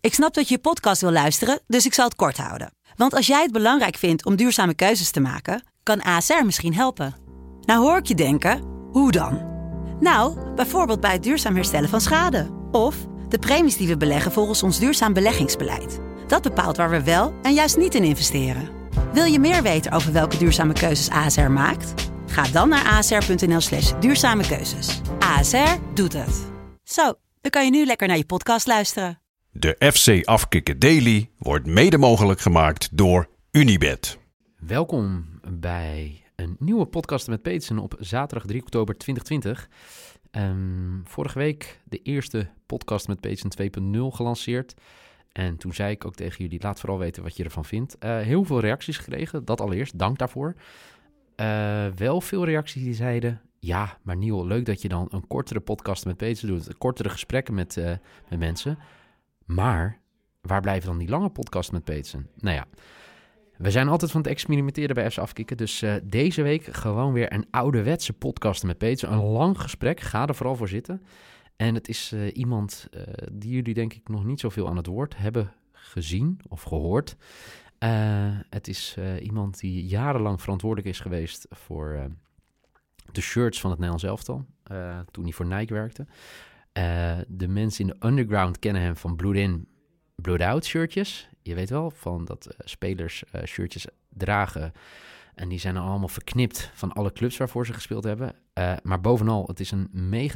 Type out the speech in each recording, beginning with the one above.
Ik snap dat je podcast wil luisteren, dus ik zal het kort houden. Want als jij het belangrijk vindt om duurzame keuzes te maken, kan ASR misschien helpen. Nou hoor ik je denken, hoe dan? Nou, bijvoorbeeld bij het duurzaam herstellen van schade. Of de premies die we beleggen volgens ons duurzaam beleggingsbeleid. Dat bepaalt waar we wel en juist niet in investeren. Wil je meer weten over welke duurzame keuzes ASR maakt? Ga dan naar asr.nl/duurzame keuzes. ASR doet het. Zo, dan kan je nu lekker naar je podcast luisteren. De FC Afkikken Daily wordt mede mogelijk gemaakt door Unibet. Welkom bij een nieuwe podcast met Peetsen op zaterdag 3 oktober 2020. Vorige week de eerste podcast met Peetsen 2.0 gelanceerd. En toen zei ik ook tegen jullie, laat vooral weten wat je ervan vindt. Heel veel reacties gekregen, dat allereerst, dank daarvoor. Wel veel reacties die zeiden, ja, maar Niel, leuk dat je dan een kortere podcast met Peetsen doet. Kortere gesprekken met mensen. Maar waar blijven dan die lange podcast met Peetsen? Nou ja, we zijn altijd van het experimenteren bij FC Afkikken. Dus deze week gewoon weer een ouderwetse podcast met Peetsen. Een lang gesprek, ga er vooral voor zitten. En het is iemand die jullie denk ik nog niet zoveel aan het woord hebben gezien of gehoord. Het is iemand die jarenlang verantwoordelijk is geweest voor de shirts van het Nederlands elftal. Toen hij voor Nike werkte. De mensen in de underground kennen hem van Blood In, Blood Out shirtjes. Je weet wel, van dat spelers shirtjes dragen. En die zijn allemaal verknipt van alle clubs waarvoor ze gespeeld hebben. Maar bovenal, het is een mega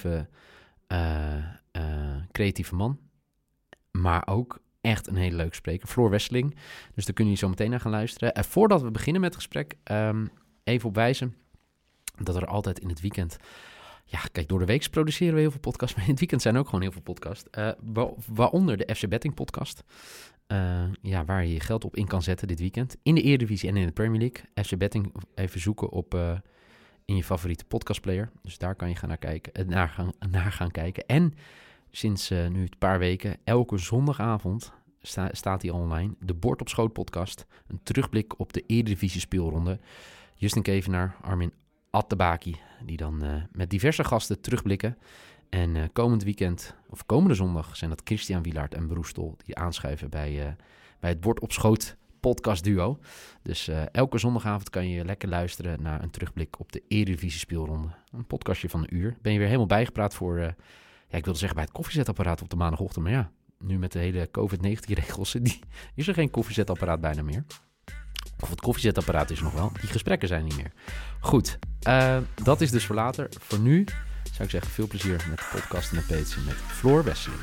creatieve man. Maar ook echt een hele leuke spreker. Floor Wesseling. Dus daar kun je zo meteen naar gaan luisteren. Voordat we beginnen met het gesprek, even op wijzen dat er altijd in het weekend... Ja, kijk, door de week produceren we heel veel podcasts, maar in het weekend zijn ook gewoon heel veel podcasts. Waaronder de FC Betting podcast, waar je je geld op in kan zetten dit weekend. In de Eredivisie en in de Premier League. FC Betting even zoeken op in je favoriete podcastplayer. Dus daar kan je naar gaan kijken. En sinds nu een paar weken, elke zondagavond staat hij online. De Bord op Schoot podcast. Een terugblik op de Eredivisie speelronde. Justin Kevenaar, Armin Attabaki, die dan met diverse gasten terugblikken. En komende zondag zijn dat Christian Wielaert en Broestol die aanschuiven bij het Bord op Schoot podcast duo. Dus elke zondagavond kan je lekker luisteren naar een terugblik op de Eredivisie speelronde. Een podcastje van een uur. Ben je weer helemaal bijgepraat voor, ik wilde zeggen bij het koffiezetapparaat op de maandagochtend. Maar ja, nu met de hele COVID-19 regels is er geen koffiezetapparaat bijna meer. Of het koffiezetapparaat is nog wel. Die gesprekken zijn niet meer. Goed, dat is dus voor later. Voor nu zou ik zeggen, veel plezier met de podcast met Peetsen met Floor Wesseling.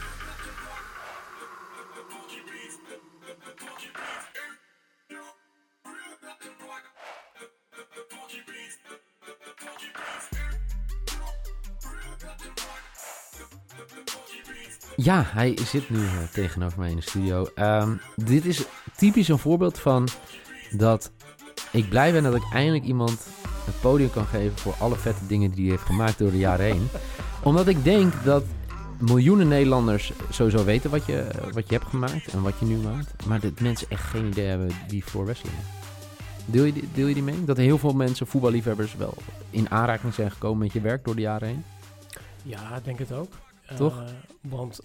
Ja, hij zit nu tegenover mij in de studio. Dit is typisch een voorbeeld van dat ik blij ben dat ik eindelijk iemand het podium kan geven voor alle vette dingen die hij heeft gemaakt door de jaren heen. Omdat ik denk dat miljoenen Nederlanders sowieso weten wat je hebt gemaakt en wat je nu maakt. Maar dat mensen echt geen idee hebben wie Floor Wesseling is. Deel je die mening? Dat er heel veel mensen, voetballiefhebbers, wel in aanraking zijn gekomen met je werk door de jaren heen? Ja, ik denk het ook. Toch? Want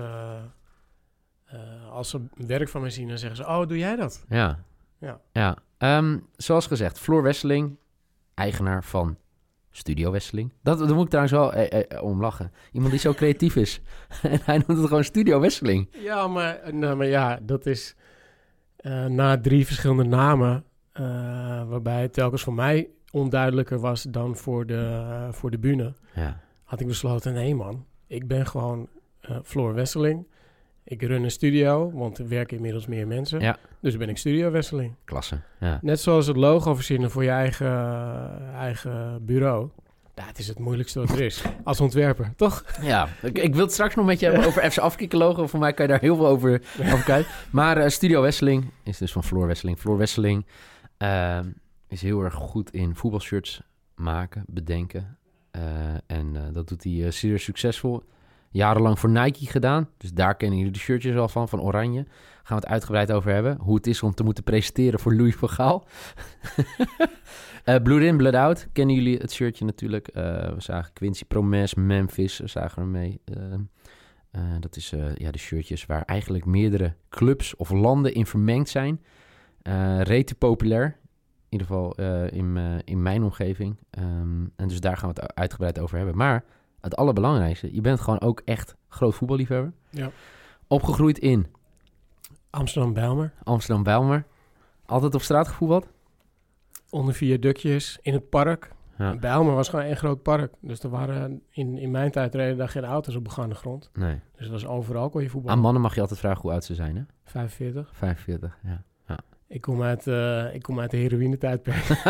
als ze werk van mij zien, dan zeggen ze, oh, doe jij dat? Ja. Zoals gezegd, Floor Wesseling, eigenaar van Studio Wesseling. Daar moet ik trouwens wel om lachen. Iemand die zo creatief is. En hij noemt het gewoon Studio Wesseling. Ja, maar ja, dat is na 3 verschillende namen, waarbij het telkens voor mij onduidelijker was dan voor de bühne. Ja. Had ik besloten, nee man, ik ben gewoon Floor Wesseling. Ik run een studio, want er werken inmiddels meer mensen. Ja. Dus ben ik Studio Wesseling. Klasse. Ja. Net zoals het logo verzinnen voor je eigen bureau. Ja, het is het moeilijkste wat er is. Als ontwerper, toch? Ja, ik wil het straks nog met je hebben over FC Afkikken logo. Voor mij kan je daar heel veel over kijken. Maar Studio Wesseling is dus van Floor Wesseling. Floor Wesseling is heel erg goed in voetbalshirts maken, bedenken. En dat doet hij zeer succesvol. Jarenlang voor Nike gedaan. Dus daar kennen jullie de shirtjes al van Oranje. Gaan we het uitgebreid over hebben. Hoe het is om te moeten presenteren voor Louis van Gaal. Blood In, Blood Out. Kennen jullie het shirtje natuurlijk. We zagen Quincy Promes, Memphis. We zagen ermee. Dat is de shirtjes waar eigenlijk meerdere clubs of landen in vermengd zijn. Rete populair, in ieder geval in mijn omgeving. En dus daar gaan we het uitgebreid over hebben. Maar het allerbelangrijkste, je bent gewoon ook echt groot voetballiefhebber. Ja. Opgegroeid in Amsterdam-Bijlmer. Amsterdam-Bijlmer. Altijd op straat gevoetbald? Onder viaductjes, in het park. Ja. Bijlmer was gewoon één groot park. Dus er waren in mijn tijd reden daar geen auto's op begaande grond. Nee. Dus dat was overal kon je voetballen. Aan mannen mag je altijd vragen hoe oud ze zijn, hè? 45. 45, ja. Ik kom uit de heroïnetijdperk.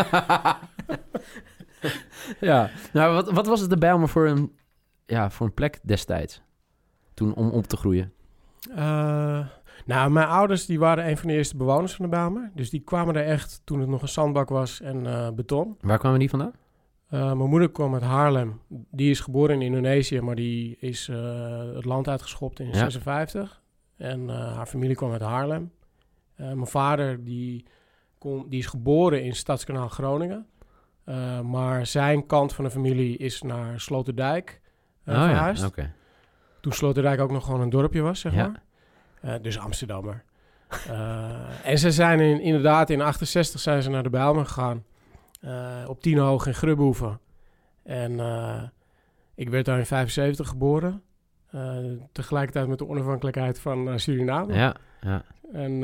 Ja, nou, wat was het de Bijlmer voor een plek destijds? Toen om op te groeien? Nou, mijn ouders die waren een van de eerste bewoners van de Bijlmer. Dus die kwamen er echt toen het nog een zandbak was en beton. Waar kwamen die vandaan? Mijn moeder kwam uit Haarlem. Die is geboren in Indonesië, maar die is het land uitgeschopt in 56. En haar familie kwam uit Haarlem. Mijn vader die is geboren in Stadskanaal Groningen. Maar zijn kant van de familie is naar Sloterdijk verhuisd. Ja, okay. Toen Sloterdijk ook nog gewoon een dorpje was, zeg Ja. maar. Dus Amsterdammer. En ze zijn inderdaad in 68 zijn ze naar de Bijlmer gegaan. Op Tienhoog in Grubhoeven. En ik werd daar in 75 geboren. Tegelijkertijd met de onafhankelijkheid van Suriname. Ja. En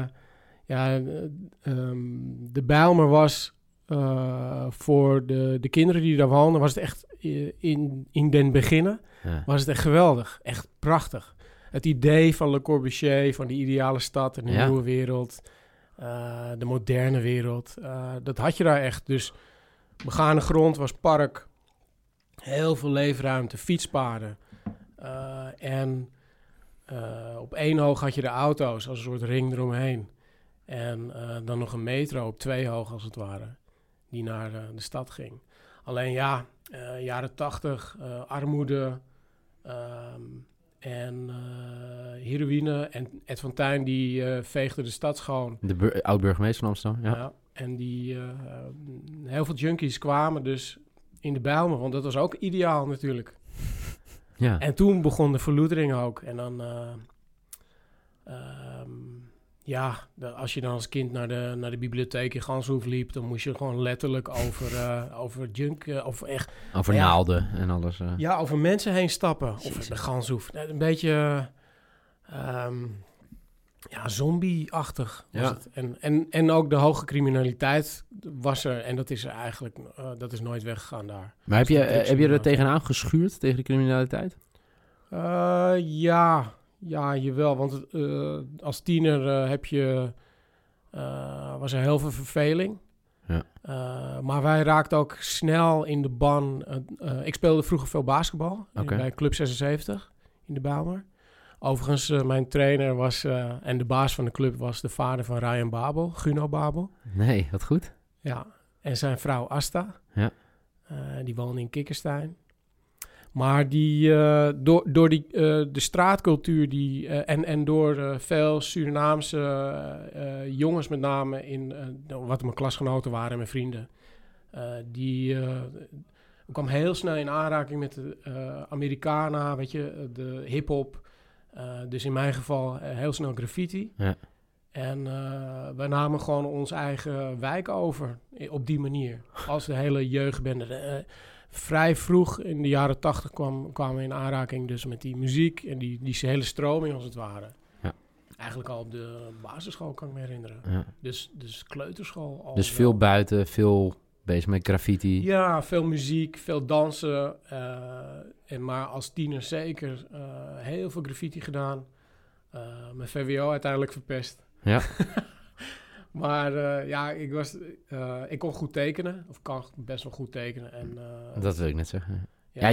de Bijlmer was voor de kinderen die daar woonden, was het echt in den beginnen, was het echt geweldig. Echt prachtig. Het idee van Le Corbusier, van die ideale stad en de nieuwe wereld, de moderne wereld, dat had je daar echt. Dus begane grond was park, heel veel leefruimte, fietspaden. En op één hoog had je de auto's als een soort ring eromheen. En dan nog een metro op 2 hoog als het ware, die naar de stad ging. Alleen jaren 80, armoede en heroïne. En Ed van Tijn die veegde de stad schoon. De oud-burgemeester van Amsterdam, ja. En die heel veel junkies kwamen dus in de Bijlmer, want dat was ook ideaal natuurlijk. Ja. En toen begon de verloedering ook. En dan, als je dan als kind naar de bibliotheek in Ganshoef liep, dan moest je gewoon letterlijk over junk, over naalden en alles. over mensen heen stappen. Of de Ganshoef. Een beetje zombie-achtig was het. En ook de hoge criminaliteit was er. En dat is er eigenlijk dat is nooit weggegaan daar. Maar heb je er tegenaan geschuurd, tegen de criminaliteit? Ja, jawel. Want als tiener was er heel veel verveling. Ja. Maar wij raakten ook snel in de ban. Ik speelde vroeger veel basketbal bij Club 76 in de Bijlmer. Overigens, mijn trainer was en de baas van de club was de vader van Ryan Babel, Guno Babel. Nee, wat goed. Ja, en zijn vrouw Asta. Ja. Die woonde in Kikkerstein. Maar door de straatcultuur en door veel Surinaamse jongens met name, wat mijn klasgenoten waren en mijn vrienden, ik kwam heel snel in aanraking met de Americana, weet je, de hip-hop. Dus in mijn geval heel snel graffiti. Ja. En wij namen gewoon onze eigen wijk over op die manier. Als de hele jeugdbende. Vrij vroeg in de jaren 80 kwamen we in aanraking dus met die muziek en die hele stroming als het ware. Ja. Eigenlijk al op de basisschool kan ik me herinneren. Ja. Dus kleuterschool. Al dus veel buiten, veel bezig met graffiti. Ja, veel muziek, veel dansen. Maar als tiener zeker heel veel graffiti gedaan. Mijn VWO uiteindelijk verpest. Ja. Maar ik kon goed tekenen. Of kan best wel goed tekenen. En, dat wil ik net zeggen.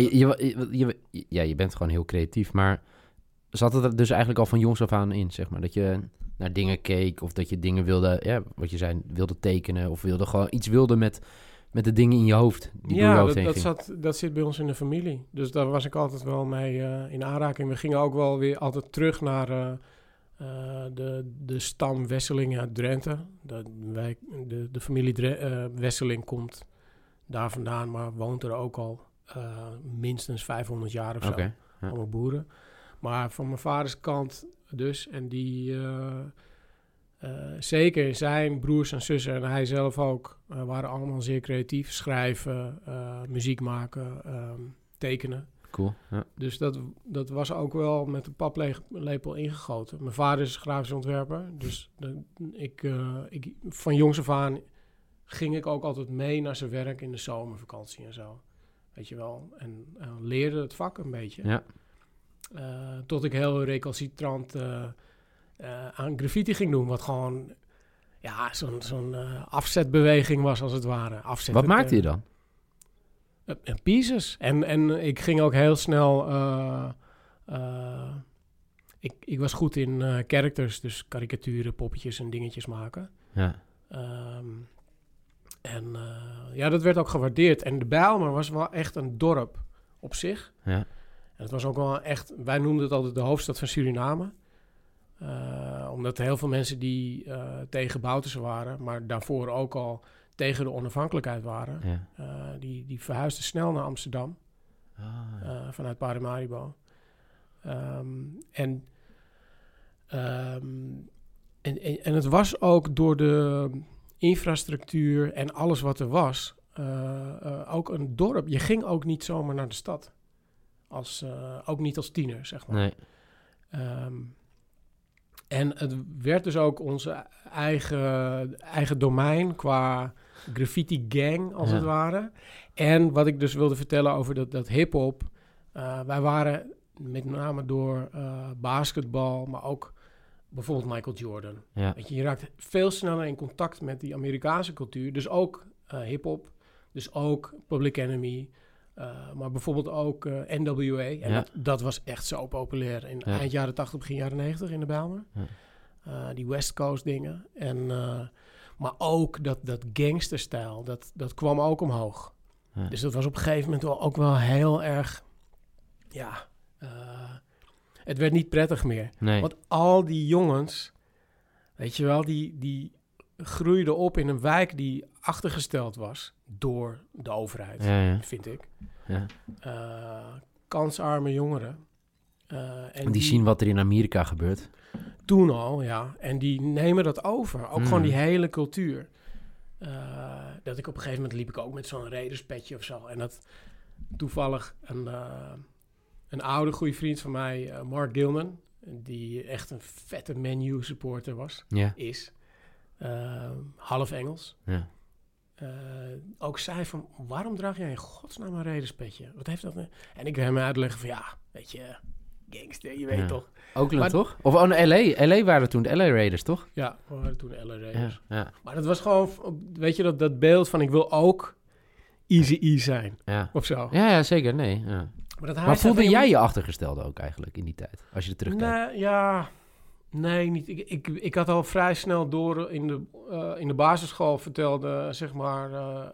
Je bent gewoon heel creatief. Maar zat het er dus eigenlijk al van jongs af aan in, zeg maar? Dat je naar dingen keek of dat je dingen wilde, wat je zei, wilde tekenen. Of gewoon iets wilde met de dingen in je hoofd. Die door je hoofd heen gingen. Dat zit bij ons in de familie. Dus daar was ik altijd wel mee in aanraking. We gingen ook wel weer altijd terug naar de stam Wesseling uit Drenthe. De familie Wesseling komt daar vandaan, maar woont er ook al minstens 500 jaar of zo. Allemaal boeren. Maar van mijn vaders kant dus. En die, zeker zijn broers en zussen en hij zelf ook, waren allemaal zeer creatief. Schrijven, muziek maken, tekenen. Cool, ja. Dus dat was ook wel met een paplepel ingegoten. Mijn vader is grafisch ontwerper. Dus van jongs af aan ging ik ook altijd mee naar zijn werk in de zomervakantie en zo. Weet je wel. En leerde het vak een beetje. Ja. Tot ik heel recalcitrant aan graffiti ging doen. Wat gewoon zo'n afzetbeweging was als het ware. Wat maakte je dan? Pieces. En ik ging ook heel snel... Ik was goed in characters, dus karikaturen, poppetjes en dingetjes maken. Ja. Dat werd ook gewaardeerd. En de Bijlmer was wel echt een dorp op zich. Ja. En het was ook wel echt... Wij noemden het altijd de hoofdstad van Suriname. Omdat heel veel mensen die tegen Bouterse waren... maar daarvoor ook al tegen de onafhankelijkheid waren... Ja. Die verhuisden snel naar Amsterdam. Vanuit Paramaribo. En het was ook door de infrastructuur en alles wat er was... ook een dorp. Je ging ook niet zomaar naar de stad. Ook niet als tiener, zeg maar. Nee. En het werd dus ook onze eigen domein qua graffiti gang, als het ware. En wat ik dus wilde vertellen over dat hip-hop. Wij waren met name door basketbal, maar ook bijvoorbeeld Michael Jordan. Ja. Weet je raakt veel sneller in contact met die Amerikaanse cultuur. Dus ook hip-hop, dus ook Public Enemy... maar bijvoorbeeld ook NWA. En dat was echt zo populair. In eind jaren 80, begin jaren 90 in de Bijlmer. Ja. Die West Coast dingen. Maar ook dat gangsterstijl, dat kwam ook omhoog. Ja. Dus dat was op een gegeven moment ook wel heel erg... het werd niet prettig meer. Nee. Want al die jongens, weet je wel, die groeiden op in een wijk die achtergesteld was door de overheid, vind ik. Ja. Kansarme jongeren. En die zien wat er in Amerika gebeurt. Toen al, ja. En die nemen dat over. Ook gewoon die hele cultuur. Dat ik op een gegeven moment liep ik ook met zo'n raiderspetje of zo. En dat toevallig een oude goede vriend van mij, Mark Gilman, die echt een vette Man U supporter was, is. Half Engels. Ja. Ook zei van, waarom draag jij in godsnaam een raiderspetje? Wat heeft dat? En ik wil hem uitleggen van, weet je, gangster, je weet toch. Oakland, toch? Of LA? LA waren toen de LA Raiders, toch? Ja, we waren toen de LA Raiders. Ja. Maar dat was gewoon, weet je, dat beeld van, ik wil ook Eazy-E zijn. Ja. Of zo. Ja, zeker, nee. Ja. Maar voelde jij je achtergestelde ook eigenlijk in die tijd? Als je er terugkijkt. Nee, niet. Ik had al vrij snel door in de basisschool vertelde, zeg maar,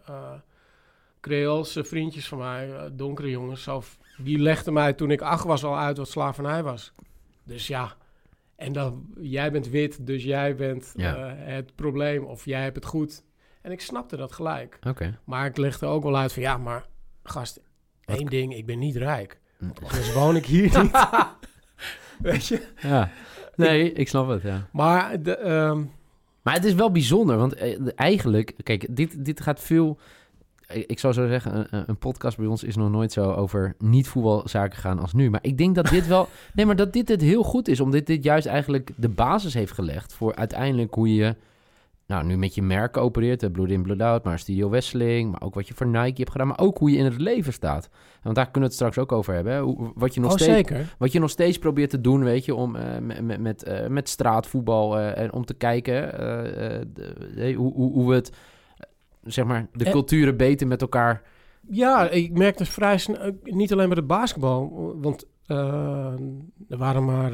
Creoolse vriendjes van mij, donkere jongens, die legden mij toen ik 8 was al uit wat slavernij was. Dus ja, en dan, jij bent wit, dus jij bent het probleem of jij hebt het goed. En ik snapte dat gelijk. Okay. Maar ik legde ook wel uit van, ja, maar gast, één ding, ik ben niet rijk. Dus woon ik hier niet. Weet je? Ja. Nee, ik snap het, ja. Maar maar het is wel bijzonder, want eigenlijk... Kijk, dit gaat veel... Ik zou zo zeggen, een podcast bij ons is nog nooit zo over niet-voetbalzaken gaan als nu. Maar ik denk dat dit wel... Nee, maar dat dit het heel goed is, omdat dit juist eigenlijk de basis heeft gelegd voor uiteindelijk hoe je... Nou, nu met je merken opereert, Blood In, Blood Out, maar Studio Wesseling, maar ook wat je voor Nike hebt gedaan, maar ook hoe je in het leven staat. Want daar kunnen we het straks ook over hebben. Hè? Wat je nog steeds probeert te doen, weet je, om met straatvoetbal en om te kijken hoe we het, zeg maar, de culturen beter met elkaar... Ja, ik merkte vrij snel, niet alleen met het basketbal, want er waren maar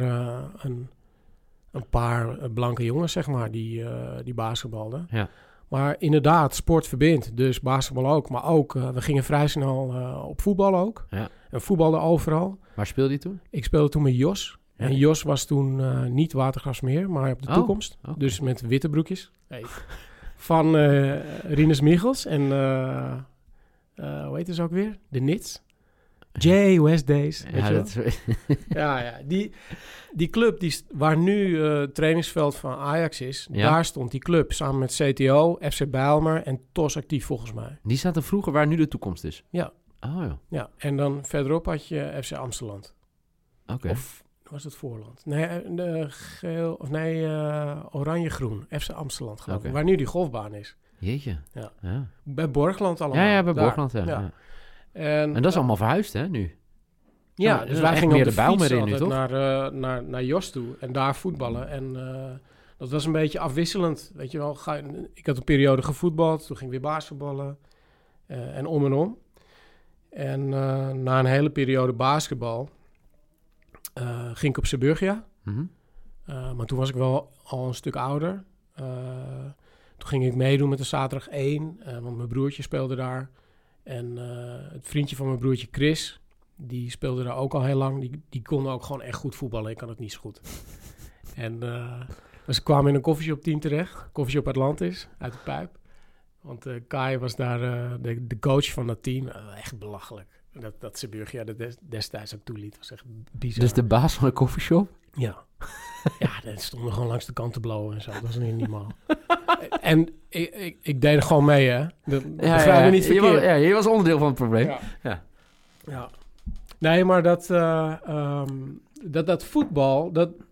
een paar blanke jongens, zeg maar, die basketbalden. Ja. Maar inderdaad, sport verbindt. Dus basketbal ook. Maar ook, we gingen vrij snel op voetbal ook. Ja. En voetbalden overal. Waar speelde je toen? Ik speelde toen met Jos. Ja. En Jos was toen niet watergras meer, maar op de toekomst. Okay. Dus met witte broekjes. Hey. Van Rinus Michels en hoe heet ze ook weer? De Nits. J. West Days. Weet Ja, je wel? dat is- Ja. Die club waar nu het trainingsveld van Ajax is, Ja. daar stond die club samen met CTO, FC Bijlmer en TOS actief volgens mij. Die zaten vroeger waar nu de toekomst is. Ja. Oh ja, Ja, en dan verderop had je FC Amsterdam. oké. Of was het Voorland? Nee, oranje-groen. FC Amsterdam geloof ik. Oké. Waar nu die golfbaan is. Jeetje. Ja. Ja, Bij Borgland allemaal. ja, bij daar. Borgland, ja. Ja. Ja. En En dat is allemaal verhuisd, hè, nu? Ja, Ja, dus echt wij gingen meer op de de Bijlmer fiets in nu, altijd naar Jos toe en daar voetballen. En dat was een beetje afwisselend, weet je wel. Ik had een periode gevoetbald, toen ging ik weer basketballen en om. En na een hele periode basketbal ging ik op Zeeburgia. Mhm. Maar toen was ik wel al een stuk ouder. Toen ging ik meedoen met de zaterdag 1, want mijn broertje speelde daar. En het vriendje van mijn broertje Chris, die speelde daar ook al heel lang. Die kon ook gewoon echt goed voetballen. Ik kan het niet zo goed. En dus ik kwam in een koffieshop team terecht. Koffieshop Atlantis, uit de Pijp. Want Kai was daar de coach van dat team. Echt belachelijk. Dat Zeeburgia destijds ook toeliet. Was echt bizar. Dus de baas van de koffieshop? Ja. Ja, dat stonden gewoon langs de kant te blowen en zo. Dat was niet normaal. En ik deed er gewoon mee, hè. Begrijp me niet verkeerd. Je was onderdeel van het probleem. Ja. Nee, maar dat voetbal,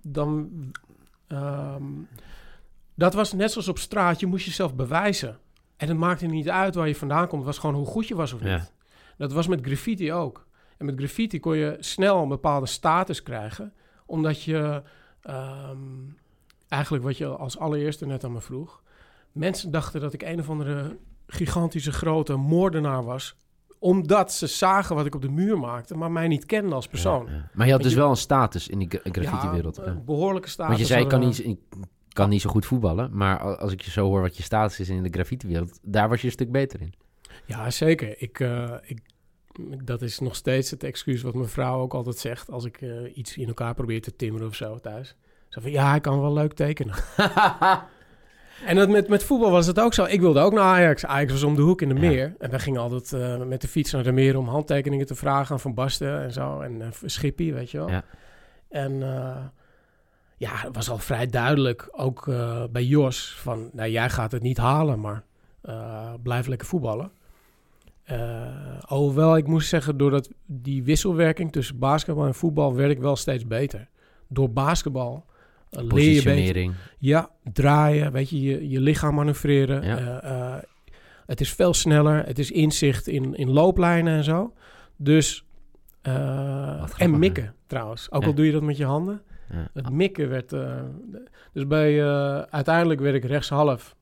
dat was net zoals op straat. Je moest jezelf bewijzen. En het maakte niet uit waar je vandaan komt. Het was gewoon hoe goed je was of niet. Ja. Dat was met graffiti ook. En met graffiti kon je snel een bepaalde status krijgen. Omdat je, eigenlijk wat je als allereerste net aan me vroeg. Mensen dachten dat ik een of andere gigantische grote moordenaar was. Omdat ze zagen wat ik op de muur maakte, maar mij niet kenden als persoon. Ja. Maar je had dus wel een status in die graffiti-wereld. Ja, een behoorlijke status. Want je zei, hadden ik kan niet zo goed voetballen. Maar als ik je zo hoor wat je status is in de graffiti-wereld, daar was je een stuk beter in. Ja, zeker. Dat is nog steeds het excuus wat mijn vrouw ook altijd zegt. Als ik iets in elkaar probeer te timmeren of zo thuis. Zo van, ja, hij kan wel leuk tekenen. En dat met voetbal was het ook zo. Ik wilde ook naar Ajax. Ajax was om de hoek in de meer. En wij gingen altijd met de fiets naar de meer om handtekeningen te vragen aan Van Basten en zo. En Schippie, weet je wel. Ja. En het was al vrij duidelijk, ook bij Jos, van nou, jij gaat het niet halen, maar blijf lekker voetballen. Alhoewel ik moest zeggen, doordat die wisselwerking tussen basketbal en voetbal werd ik wel steeds beter. Door basketbal leer je beter. Positionering. Ja, draaien, weet je lichaam manoeuvreren. Ja. Het is veel sneller, het is inzicht in looplijnen en zo. Dus, grappig, en mikken trouwens, ook al doe je dat met je handen. Ja. Het mikken werd... dus uiteindelijk werd ik rechtshalf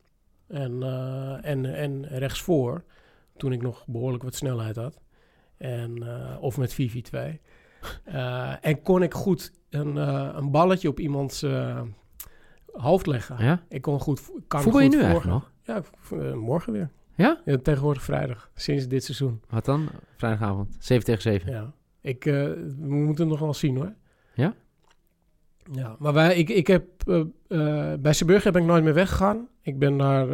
en rechtsvoor, toen ik nog behoorlijk wat snelheid had. Of met 4-4-2. En kon ik goed een balletje op iemands hoofd leggen. Ja? Ik kon goed... Voetbal je nu eigenlijk nog? Ja, morgen weer. Ja? Ja, tegenwoordig vrijdag, sinds dit seizoen. Wat dan? Vrijdagavond, 7 tegen 7. Ja. We moeten het nog wel zien, hoor. Ja? Ja, maar ik heb... bij Zeeburgia ben ik nooit meer weggegaan. Ik ben daar...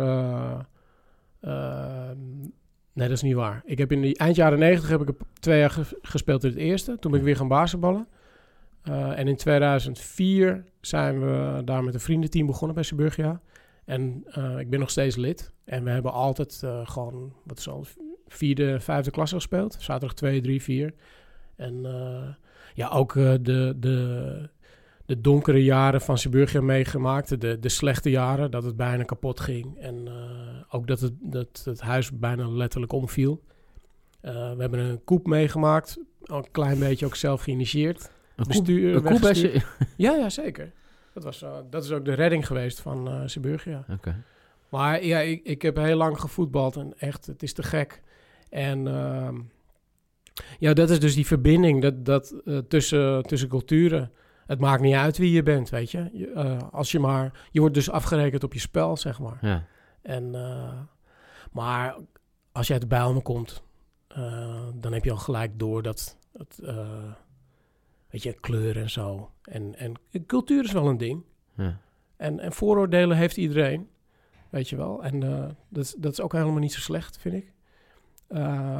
nee, dat is niet waar. Ik heb in de eind jaren 90 heb ik 2 jaar gespeeld in het eerste. Toen ben ik weer gaan basketballen. En in 2004 zijn we daar met een vriendenteam begonnen bij Zeeburgia. En ik ben nog steeds lid. En we hebben altijd gewoon, wat is al, 4e, 5e klasse gespeeld. Zaterdag 2, 3, 4. En ook de donkere jaren van Zeeburgia meegemaakt. De slechte jaren, dat het bijna kapot ging. En ook dat het huis bijna letterlijk omviel. We hebben een coup meegemaakt. Al een klein beetje ook zelf geïnitieerd. Een coup bij je... Ja, zeker. Dat is ook de redding geweest van Zeeburgia. Okay. Maar ja, ik heb heel lang gevoetbald en echt, het is te gek. En dat is dus die verbinding tussen culturen. Het maakt niet uit wie je bent, weet je. Je wordt dus afgerekend op je spel, zeg maar. Ja. En, maar als je uit de Bijlmer komt, dan heb je al gelijk door dat het... weet je, kleur en zo. En cultuur is wel een ding. Ja. En vooroordelen heeft iedereen. Weet je wel. En dat is ook helemaal niet zo slecht, vind ik.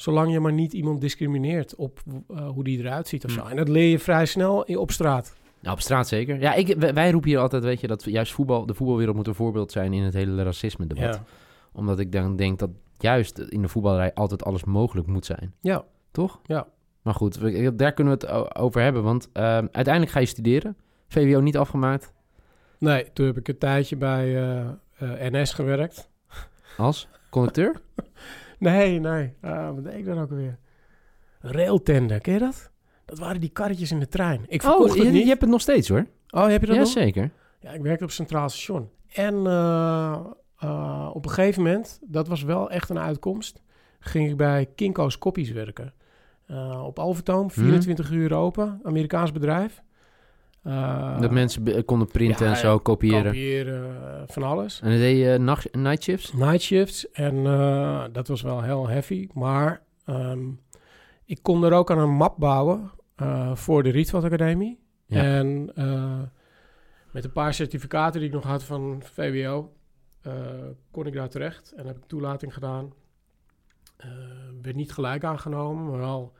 Zolang je maar niet iemand discrimineert op hoe die eruit ziet of zo. En dat leer je vrij snel op straat. Nou, op straat zeker. Ja, wij roepen hier altijd, weet je, dat juist de voetbalwereld moet een voorbeeld zijn in het hele racisme-debat. Ja. Omdat ik dan denk dat juist in de voetballerij altijd alles mogelijk moet zijn. Ja. Toch? Ja. Maar goed, daar kunnen we het over hebben. Want uiteindelijk ga je studeren. VWO niet afgemaakt. Nee, toen heb ik een tijdje bij NS gewerkt. Als conducteur? Nee. Wat deed ik dan ook alweer? Railtender, ken je dat? Dat waren die karretjes in de trein. Ik verkocht het niet. Je hebt het nog steeds hoor. Oh, heb je dat nog? Jazeker. Ja, ik werkte op Centraal Station. En op een gegeven moment, dat was wel echt een uitkomst, ging ik bij Kinko's Koppies werken. Op Alvertoom, 24 uur open, Amerikaans bedrijf. Dat mensen konden printen en zo, kopiëren. Van alles. En dan deed je night shifts? Night shifts. En dat was wel heel heavy. Maar ik kon er ook aan een map bouwen voor de Rietveld Academie. Ja. En met een paar certificaten die ik nog had van VWO, kon ik daar terecht. En heb ik toelating gedaan. Werd niet gelijk aangenomen, maar wel...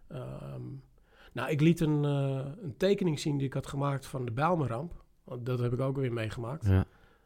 ik liet een tekening zien die ik had gemaakt van de Bijlmerramp. Dat heb ik ook weer meegemaakt. Ja.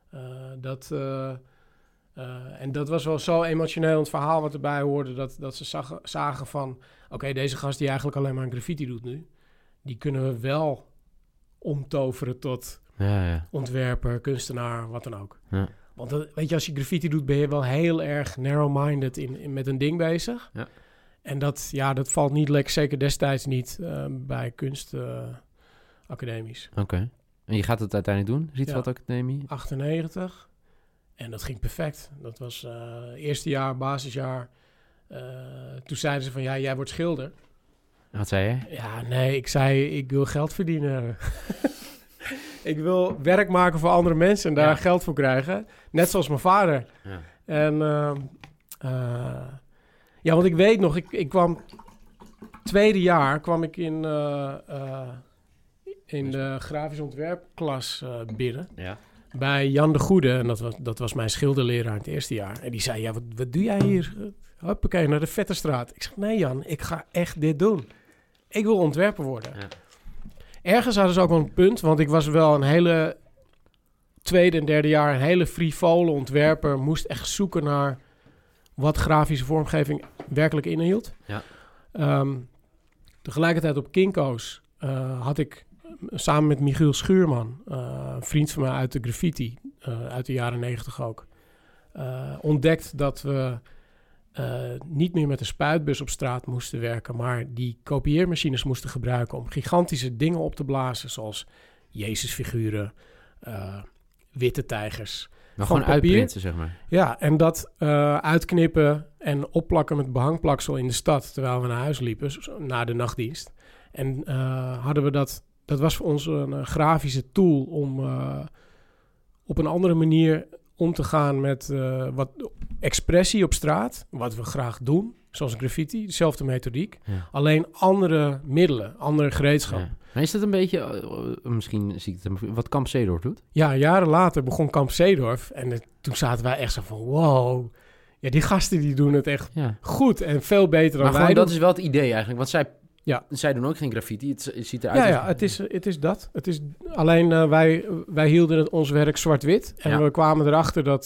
En dat was wel zo emotioneel het verhaal wat erbij hoorde... dat ze zagen van... Oké, deze gast die eigenlijk alleen maar een graffiti doet nu... die kunnen we wel omtoveren tot ontwerper, kunstenaar, wat dan ook. Ja. Want weet je, als je graffiti doet... ben je wel heel erg narrow-minded met een ding bezig... Ja. En dat valt niet lekker, zeker destijds niet bij kunstacademies. Oké. En je gaat het uiteindelijk doen, Rietveld Academie? 98. En dat ging perfect. Dat was eerste jaar, basisjaar. Toen zeiden ze van, jij wordt schilder. Wat zei je? Ja, nee, ik zei, ik wil geld verdienen. Ik wil werk maken voor andere mensen en daar geld voor krijgen. Net zoals mijn vader. Ja. En... ja, want ik weet nog, ik kwam... Tweede jaar kwam ik in de grafisch ontwerpklas binnen. Ja. Bij Jan de Goede. En dat was mijn schilderleraar in het eerste jaar. En die zei, wat doe jij hier? Hoppakee, naar de Vetterstraat. Ik zeg, nee Jan, ik ga echt dit doen. Ik wil ontwerper worden. Ja. Ergens hadden ze ook wel een punt. Want ik was wel een hele... Tweede en derde jaar een hele frivole ontwerper. Moest echt zoeken naar... wat grafische vormgeving werkelijk inhield. Ja. Tegelijkertijd op Kinko's had ik samen met Michiel Schuurman... een vriend van mij uit de graffiti, uit de jaren 90 ook... ontdekt dat we niet meer met een spuitbus op straat moesten werken... maar die kopieermachines moesten gebruiken om gigantische dingen op te blazen... zoals Jezusfiguren, witte tijgers... Maar gewoon uitprinten, zeg maar. Ja, en dat uitknippen en opplakken met behangplaksel in de stad... terwijl we naar huis liepen, na de nachtdienst. En hadden we dat was voor ons een grafische tool... om op een andere manier om te gaan met wat expressie op straat. Wat we graag doen, zoals graffiti, dezelfde methodiek. Ja. Alleen andere middelen, andere gereedschappen. Ja. Maar is dat een beetje, misschien zie ik het, wat Kamp Zeedorf doet? Ja, jaren later begon Kamp Zeedorf. En toen zaten wij echt zo van, wow. Ja, die gasten die doen het echt goed en veel beter dan wij. Maar dat is wel het idee eigenlijk. Want zij doen ook geen graffiti. Het ziet eruit. Ja, het is dat. Het is, alleen wij hielden ons werk zwart-wit. En we kwamen erachter dat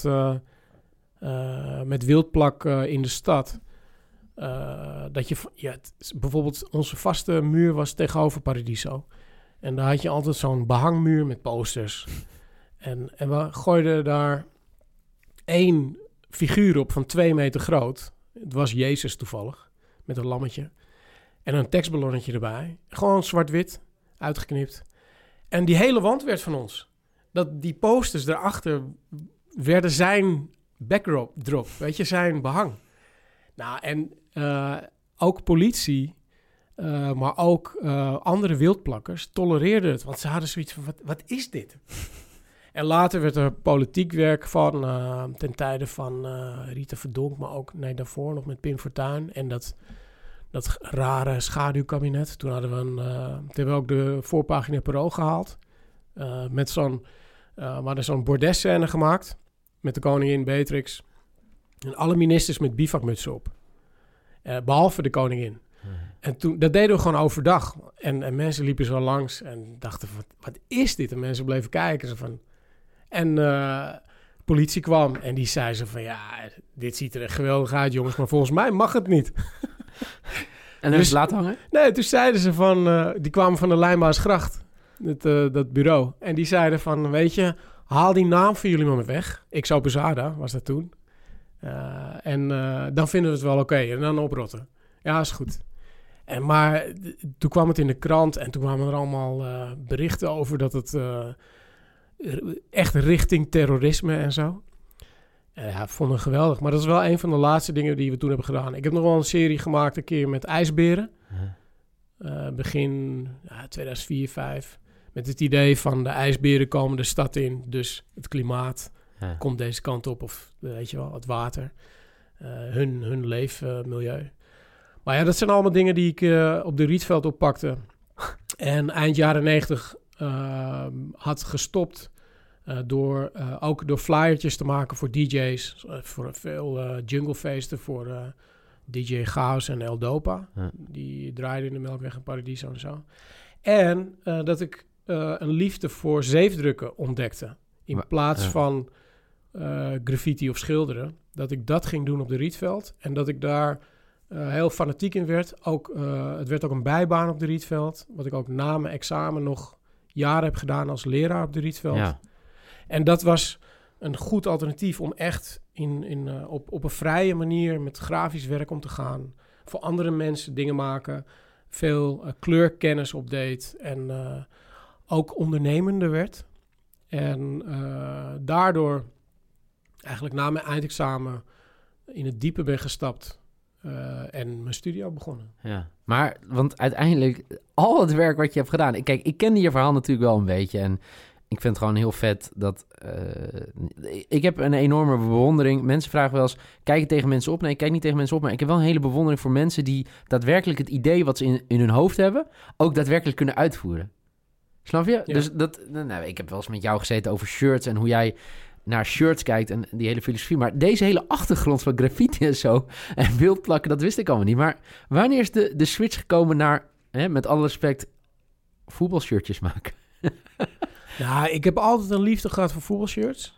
met wildplak in de stad... dat je... bijvoorbeeld onze vaste muur was tegenover Paradiso. En daar had je altijd zo'n behangmuur met posters. En we gooiden daar 1 figuur op van 2 meter groot. Het was Jezus toevallig, met een lammetje. En een tekstballonnetje erbij. Gewoon zwart-wit, uitgeknipt. En die hele wand werd van ons. Die posters daarachter werden zijn backdrop, weet je, zijn behang. Nou, en ook politie, maar ook andere wildplakkers tolereerden het. Want ze hadden zoiets van, wat is dit? En later werd er politiek werk van, ten tijde van Rita Verdonk, maar ook daarvoor nog met Pim Fortuyn. En dat rare schaduwkabinet. Toen hebben we ook de voorpagina Parool gehaald. We hadden zo'n bordesscène gemaakt met de koningin Beatrix. En alle ministers met bivakmutsen op. Behalve de koningin. En toen, dat deden we gewoon overdag. En mensen liepen zo langs en dachten, wat is dit? En mensen bleven kijken. Zo van. En politie kwam en die zei zo van, ja, dit ziet er echt geweldig uit, jongens. Maar volgens mij mag het niet. En dus laten hangen? Nee, toen zeiden ze van, die kwamen van de Lijnbaansgracht, dat bureau. En die zeiden van, weet je, haal die naam van jullie maar weg. Exo Pesada was dat toen. En dan vinden we het wel oké. En dan oprotten. Ja, is goed. Maar toen kwam het in de krant en toen kwamen er allemaal berichten over dat het echt richting terrorisme en zo. Ja, vond het geweldig. Maar dat is wel een van de laatste dingen die we toen hebben gedaan. Ik heb nog wel een serie gemaakt een keer met ijsberen. Begin 2004, 2005. Met het idee van de ijsberen komen de stad in. Dus het klimaat komt deze kant op. Of weet je wel, het water. Hun leefmilieu. Maar ja, dat zijn allemaal dingen die ik op de Rietveld oppakte. En eind jaren 90 had gestopt ook door flyertjes te maken voor DJ's. Voor veel junglefeesten voor DJ Chaos en El Dopa. Ja. Die draaiden in de Melkweg en Paradiso en zo. En dat ik een liefde voor zeefdrukken ontdekte. In plaats van graffiti of schilderen. Dat ik dat ging doen op de Rietveld. En dat ik daar heel fanatiek in werd. Het werd ook een bijbaan op de Rietveld. Wat ik ook na mijn examen nog jaren heb gedaan als leraar op de Rietveld. Ja. En dat was een goed alternatief om echt op een vrije manier met grafisch werk om te gaan. Voor andere mensen dingen maken. Veel kleurkennis opdeed. En ook ondernemender werd. En daardoor eigenlijk na mijn eindexamen in het diepe ben gestapt. En mijn studio begonnen. Ja, maar want uiteindelijk al het werk wat je hebt gedaan. Kijk, ik kende je verhaal natuurlijk wel een beetje. En ik vind het gewoon heel vet dat... ik heb een enorme bewondering. Mensen vragen wel eens, kijk je tegen mensen op? Nee, ik kijk niet tegen mensen op. Maar ik heb wel een hele bewondering voor mensen die daadwerkelijk het idee wat ze in hun hoofd hebben, ook daadwerkelijk kunnen uitvoeren. Snap je? Ja. Dus ik heb wel eens met jou gezeten over shirts en hoe jij naar shirts kijkt en die hele filosofie. Maar deze hele achtergrond van graffiti en zo en beeldplakken, dat wist ik allemaal niet. Maar wanneer is de switch gekomen naar, met alle respect, voetbalshirtjes maken? Ja, ik heb altijd een liefde gehad voor voetbalshirts.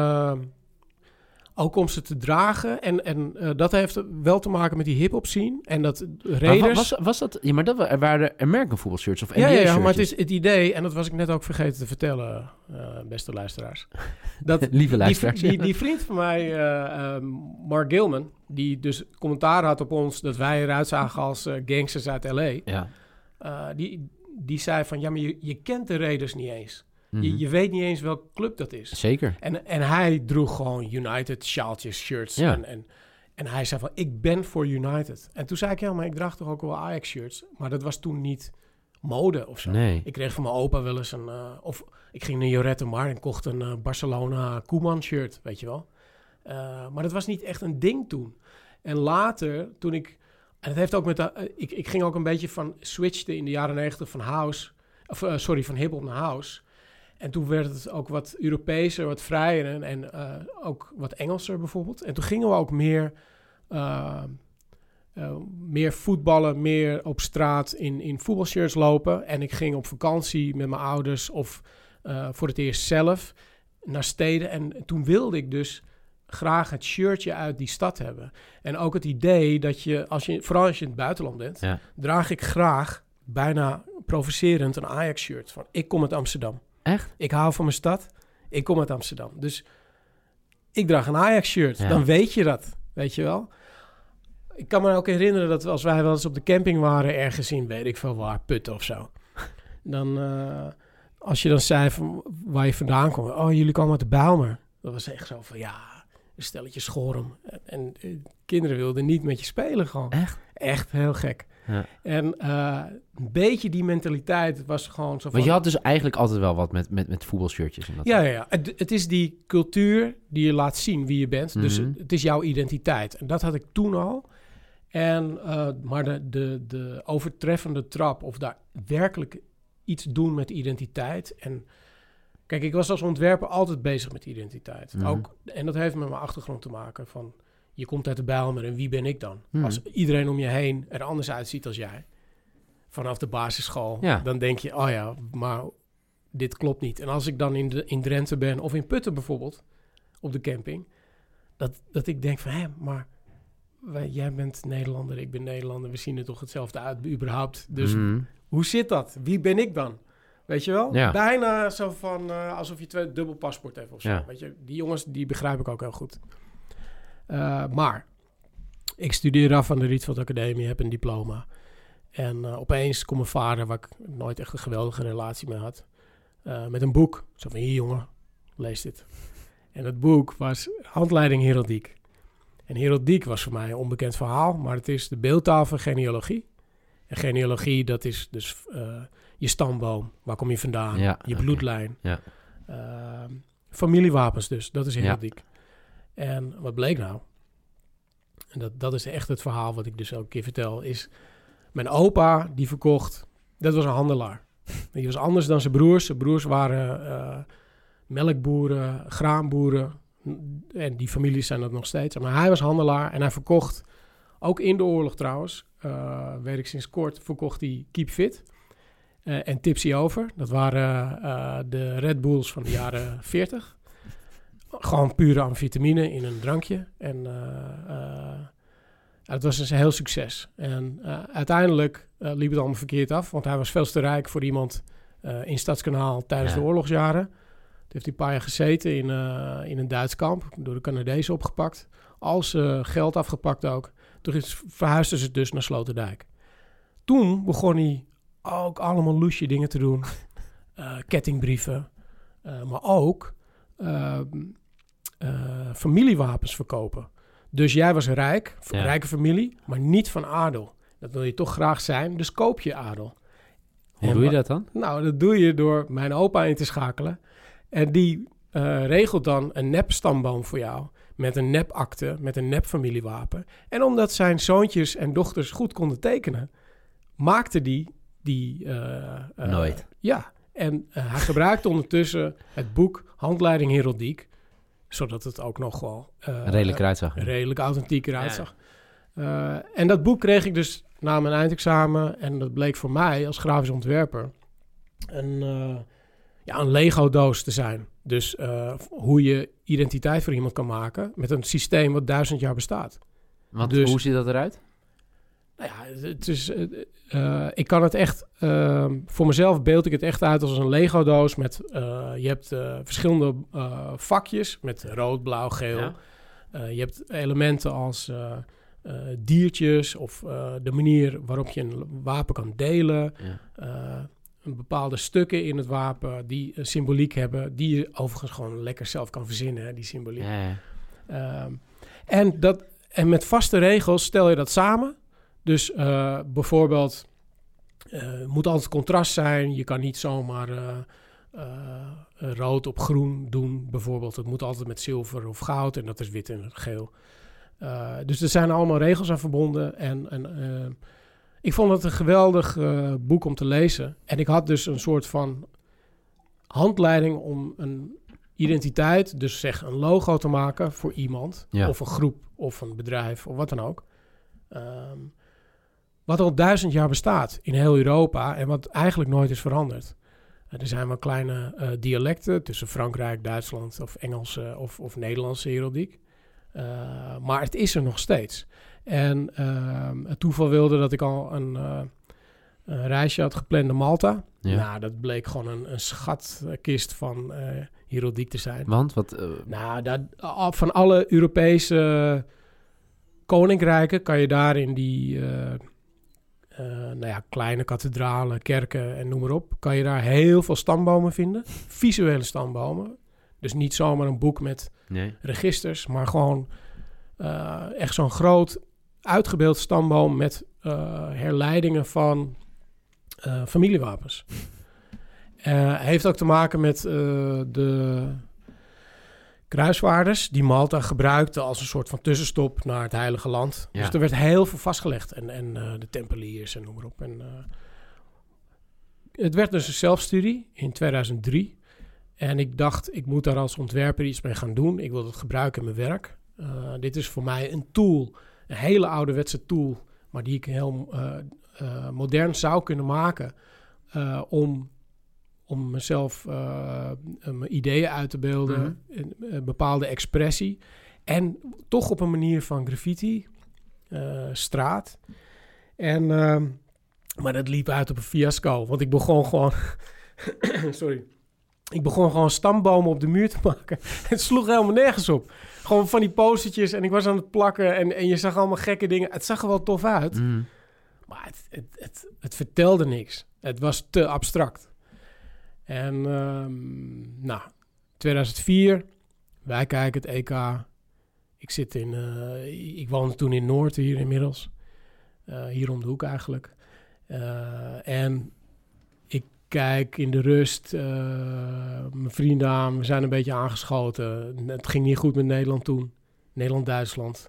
Ook om ze te dragen. En dat heeft wel te maken met die hip-hop scene. En dat Raiders... Maar was dat... Ja, maar dat waren American voetbalshirts of NBA shirts? Ja, maar het is het idee... En dat was ik net ook vergeten te vertellen, beste luisteraars. Dat lieve luisteraars. Die vriend van mij, Mark Gilman... die dus commentaar had op ons... dat wij eruit zagen als gangsters uit L.A. Ja. Die zei van... Ja, maar je kent de Raiders niet eens. Je weet niet eens welke club dat is. Zeker. En hij droeg gewoon United sjaaltjes, shirts. Ja. En hij zei van, ik ben voor United. En toen zei ik, ja, maar ik draag toch ook wel Ajax shirts. Maar dat was toen niet mode of zo. Nee. Ik kreeg van mijn opa wel eens of ik ging naar Jorette Mar en kocht een Barcelona Koeman shirt, weet je wel. Maar dat was niet echt een ding toen. En later, toen ik... En het heeft ook met... Ik ging ook een beetje switchte in de jaren 90 van house... van hip-hop naar house... En toen werd het ook wat Europeeser, wat vrijer en ook wat Engelser bijvoorbeeld. En toen gingen we ook meer voetballen, meer op straat in voetbalshirts lopen. En ik ging op vakantie met mijn ouders of voor het eerst zelf naar steden. En toen wilde ik dus graag het shirtje uit die stad hebben. En ook het idee dat vooral als je in het buitenland bent, draag ik graag, bijna provocerend, een Ajax-shirt. Van ik kom uit Amsterdam. Echt? Ik hou van mijn stad. Ik kom uit Amsterdam. Dus ik draag een Ajax-shirt. Ja. Dan weet je dat. Weet je wel? Ik kan me ook herinneren dat als wij wel eens op de camping waren... ergens in, weet ik veel waar, Putten of zo. Dan, als je dan zei van waar je vandaan komt... Oh, jullie komen uit de Bijlmer. Dat was echt zo van, ja, een stelletje Schorum. En kinderen wilden niet met je spelen gewoon. Echt? Echt heel gek. Ja. En een beetje die mentaliteit was gewoon zo van... Maar je had dus eigenlijk altijd wel wat met voetbalshirtjes. En dat ja. Het is die cultuur die je laat zien wie je bent. Mm-hmm. Dus het is jouw identiteit. En dat had ik toen al. Maar de overtreffende trap of daar werkelijk iets doen met identiteit. En kijk, ik was als ontwerper altijd bezig met identiteit. Mm-hmm. En dat heeft met mijn achtergrond te maken van... je komt uit de Bijlmer en wie ben ik dan? Als iedereen om je heen er anders uitziet als jij, vanaf de basisschool, dan denk je, oh ja, maar dit klopt niet. En als ik dan in Drenthe ben, of in Putten bijvoorbeeld, op de camping, dat ik denk van, maar jij bent Nederlander, ik ben Nederlander, we zien er toch hetzelfde uit überhaupt. Dus hoe zit dat? Wie ben ik dan? Weet je wel? Ja. Bijna zo van alsof je dubbel paspoort hebt of zo. Ja. Weet je, die jongens, die begrijp ik ook heel goed. Maar ik studeer af aan de Rietveld Academie, heb een diploma. En opeens komt mijn vader, waar ik nooit echt een geweldige relatie mee had, met een boek. Zo van, hier jongen, lees dit. En het boek was Handleiding Heraldiek. En heraldiek was voor mij een onbekend verhaal, maar het is de beeldtaal van genealogie. En genealogie, dat is dus je stamboom. Waar kom je vandaan? Ja, je bloedlijn. Ja. Familiewapens dus, dat is heraldiek. Ja. En wat bleek nou? En dat is echt het verhaal wat ik dus elke keer vertel, is mijn opa die verkocht, dat was een handelaar. Die was anders dan zijn broers. Zijn broers waren melkboeren, graanboeren. En die families zijn dat nog steeds. Maar hij was handelaar en hij verkocht, ook in de oorlog trouwens, weet ik sinds kort, verkocht hij Keep Fit en Tipsy Over. Dat waren de Red Bulls van de jaren 40. Gewoon pure amfetamine in een drankje. En het was dus een heel succes. En uiteindelijk liep het allemaal verkeerd af, want hij was veel te rijk voor iemand in Stadskanaal tijdens de oorlogsjaren. Toen heeft hij een paar jaar gezeten in een Duits kamp, door de Canadezen opgepakt. Als geld afgepakt ook. Toen verhuisden ze dus naar Sloterdijk. Toen begon hij ook allemaal loesje dingen te doen. Kettingbrieven. Maar ook familiewapens verkopen. Dus jij was rijk, rijke familie, maar niet van adel. Dat wil je toch graag zijn, dus koop je adel. Hoe doe je dat dan? Nou, dat doe je door mijn opa in te schakelen. En die regelt dan een nep stamboom voor jou. Met een nep akte, met een nep familiewapen. En omdat zijn zoontjes en dochters goed konden tekenen, maakte die nooit. Ja, en hij gebruikte ondertussen het boek Handleiding Heraldiek, zodat het ook nog wel redelijk eruit zag. Redelijk authentiek eruit zag. En dat boek kreeg ik dus na mijn eindexamen. En dat bleek voor mij als grafisch ontwerper een Lego-doos te zijn. Dus hoe je identiteit voor iemand kan maken met een systeem wat 1000 jaar bestaat. Want dus, hoe ziet dat eruit? Nou ja, het is, ik kan het echt, voor mezelf beeld ik het echt uit als een Lego-doos met, je hebt verschillende vakjes met rood, blauw, geel. Ja. Je hebt elementen als diertjes of de manier waarop je een wapen kan delen. Ja. Bepaalde stukken in het wapen die symboliek hebben, die je overigens gewoon lekker zelf kan verzinnen, hè, die symboliek. Ja. En met vaste regels stel je dat samen. Dus bijvoorbeeld, moet altijd contrast zijn. Je kan niet zomaar rood op groen doen, bijvoorbeeld. Het moet altijd met zilver of goud en dat is wit en geel. Dus er zijn allemaal regels aan verbonden. En ik vond het een geweldig boek om te lezen. En ik had dus een soort van handleiding om een identiteit, dus zeg een logo te maken voor iemand. Ja. Of een groep of een bedrijf of wat dan ook. Wat al 1000 jaar bestaat in heel Europa en wat eigenlijk nooit is veranderd. Er zijn wel kleine dialecten tussen Frankrijk, Duitsland of Engelse of Nederlandse heraldiek. Maar het is er nog steeds. En het toeval wilde dat ik al een reisje had gepland naar Malta. Ja. Nou, dat bleek gewoon een schatkist van heraldiek te zijn. Want? Wat, van alle Europese koninkrijken kan je daar in die kleine kathedralen, kerken en noem maar op, kan je daar heel veel stambomen vinden. Visuele stambomen. Dus niet zomaar een boek met registers, maar gewoon echt zo'n groot uitgebeeld stamboom met herleidingen van familiewapens. Heeft ook te maken met de kruisvaarders die Malta gebruikte als een soort van tussenstop naar het Heilige Land. Ja. Dus er werd heel veel vastgelegd. En de Tempeliers en noem maar op. En, het werd dus een zelfstudie in 2003. En ik dacht, ik moet daar als ontwerper iets mee gaan doen. Ik wil het gebruiken in mijn werk. Dit is voor mij een tool, een hele ouderwetse tool, maar die ik heel modern zou kunnen maken om mezelf mijn ideeën uit te beelden, een bepaalde expressie en toch op een manier van graffiti, straat. En maar dat liep uit op een fiasco, want ik begon gewoon Ik begon gewoon stambomen op de muur te maken. Het sloeg helemaal nergens op. Gewoon van die postertjes en ik was aan het plakken en je zag allemaal gekke dingen. Het zag er wel tof uit, maar het vertelde niks. Het was te abstract. En 2004, wij kijken het EK. Ik woonde toen in Noord hier inmiddels. Hier om de hoek eigenlijk. En ik kijk in de rust mijn vrienden aan. We zijn een beetje aangeschoten. Het ging niet goed met Nederland toen. Nederland-Duitsland.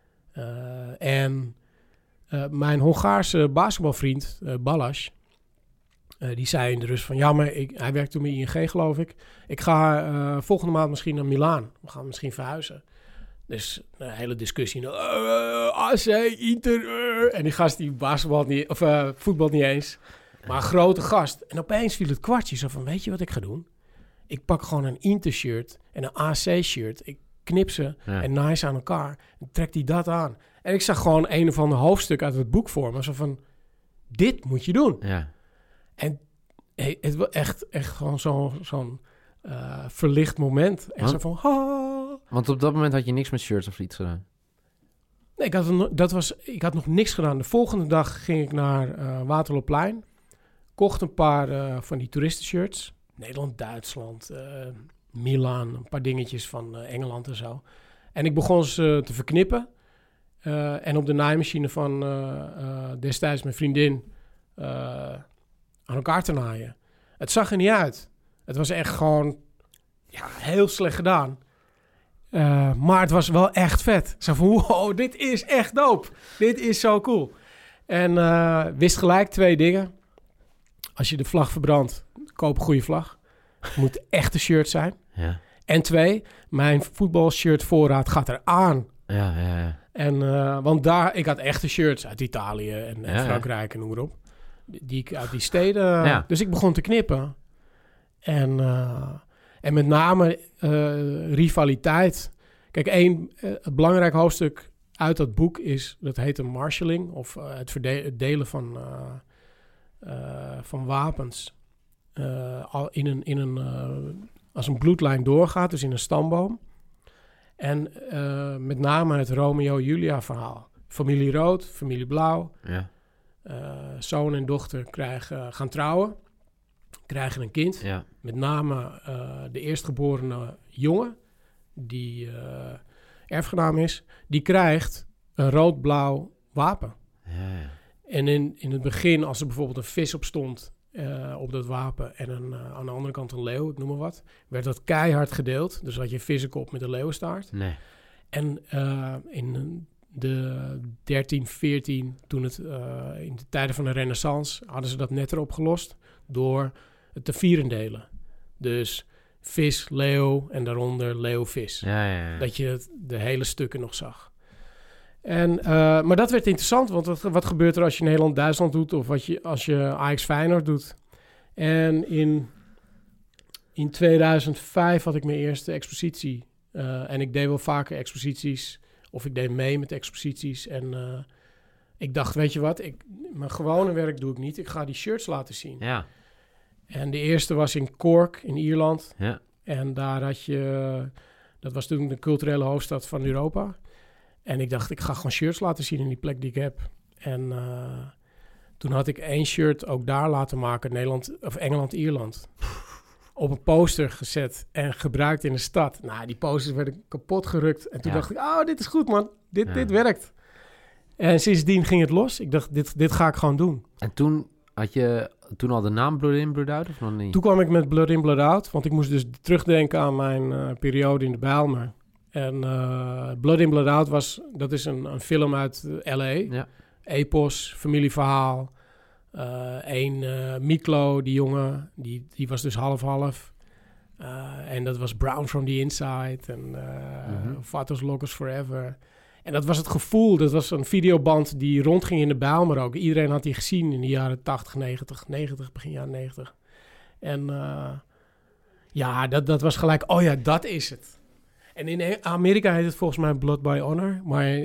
En mijn Hongaarse basketbalvriend, Balázs, die zei in de rust van... Ja, maar hij werkt toen bij ING, geloof ik. Ik ga volgende maand misschien naar Milaan. We gaan misschien verhuizen. Dus een hele discussie. AC, Inter. En die gast die voetbalt niet eens. Maar een grote gast. En opeens viel het kwartje. Zo van, weet je wat ik ga doen? Ik pak gewoon een Inter-shirt en een AC-shirt. Ik knip ze en nice aan elkaar. En trek die dat aan. En ik zag gewoon een of ander hoofdstuk uit het boek voor me. Zo van, dit moet je doen. Ja. En het was echt gewoon zo'n verlicht moment. En zo van, Want op dat moment had je niks met shirts of iets gedaan? Nee, ik had nog niks gedaan. De volgende dag ging ik naar Waterloopplein. Kocht een paar van die toeristenshirts. Nederland, Duitsland, Milaan, een paar dingetjes van Engeland en zo. En ik begon ze te verknippen. En op de naaimachine van destijds mijn vriendin aan elkaar te naaien. Het zag er niet uit. Het was echt gewoon heel slecht gedaan. Maar het was wel echt vet. Zo van, wow, dit is echt dope. Dit is zo cool. En wist gelijk 2 dingen. Als je de vlag verbrandt, koop een goede vlag. Het moet echt een shirt zijn. Ja. En 2, mijn voetbalshirt voorraad gaat eraan. Ja. En, want ik had echte shirts uit Italië en Frankrijk en noem maar op. Die ik uit die steden... Ja. Dus ik begon te knippen. En met name rivaliteit. Kijk, het belangrijk hoofdstuk uit dat boek is... Dat heet een marshalling. Of het delen van wapens. Als een bloedlijn doorgaat. Dus in een stamboom. En met name het Romeo-Julia verhaal. Familie rood, familie blauw. Ja. Zoon en dochter gaan trouwen. Krijgen een kind. Ja. Met name de eerstgeborene jongen, die erfgenaam is, die krijgt een rood-blauw wapen. Ja. En in het begin, als er bijvoorbeeld een vis op stond op dat wapen en aan de andere kant een leeuw, ik noem maar wat, werd dat keihard gedeeld. Dus had je een vissenkop met een leeuwenstaart. Nee. En in de 13, 14, toen in de tijden van de Renaissance, hadden ze dat netter opgelost door het te vierendelen. Dus vis, leeuw en daaronder leeuw, vis. Ja. Dat je de hele stukken nog zag. Maar dat werd interessant, want wat gebeurt er als je Nederland-Duitsland doet of als je Ajax-Feyenoord doet? En in 2005 had ik mijn eerste expositie. En ik deed wel vaker exposities, of ik deed mee met exposities. En ik dacht, weet je wat, mijn gewone werk doe ik niet. Ik ga die shirts laten zien. Ja. En de eerste was in Cork in Ierland. Ja. En daar dat was toen de culturele hoofdstad van Europa. En ik dacht, ik ga gewoon shirts laten zien in die plek die ik heb. En toen had ik 1 shirt ook daar laten maken, Engeland-Ierland. Op een poster gezet en gebruikt in de stad. Nou, die posters werden kapot gerukt. En toen dacht ik, dit is goed, man. Dit werkt. En sindsdien ging het los. Ik dacht, dit ga ik gewoon doen. En toen had je al de naam Blood In, Blood Out of nog niet? Toen kwam ik met Blood In, Blood Out. Want ik moest dus terugdenken aan mijn periode in de Bijlmer. En Blood In, Blood Out dat is een film uit L.A. Ja. Epos, familieverhaal. Miklo, die jongen, die was dus half-half. En dat was Brown from the Inside en Vatos Locos Forever. En dat was het gevoel, dat was een videoband die rondging in de Bijlmer ook. Iedereen had die gezien in de jaren 80, 90, begin jaren 90. En dat was gelijk, dat is het. En in Amerika heet het volgens mij Blood by Honor. Maar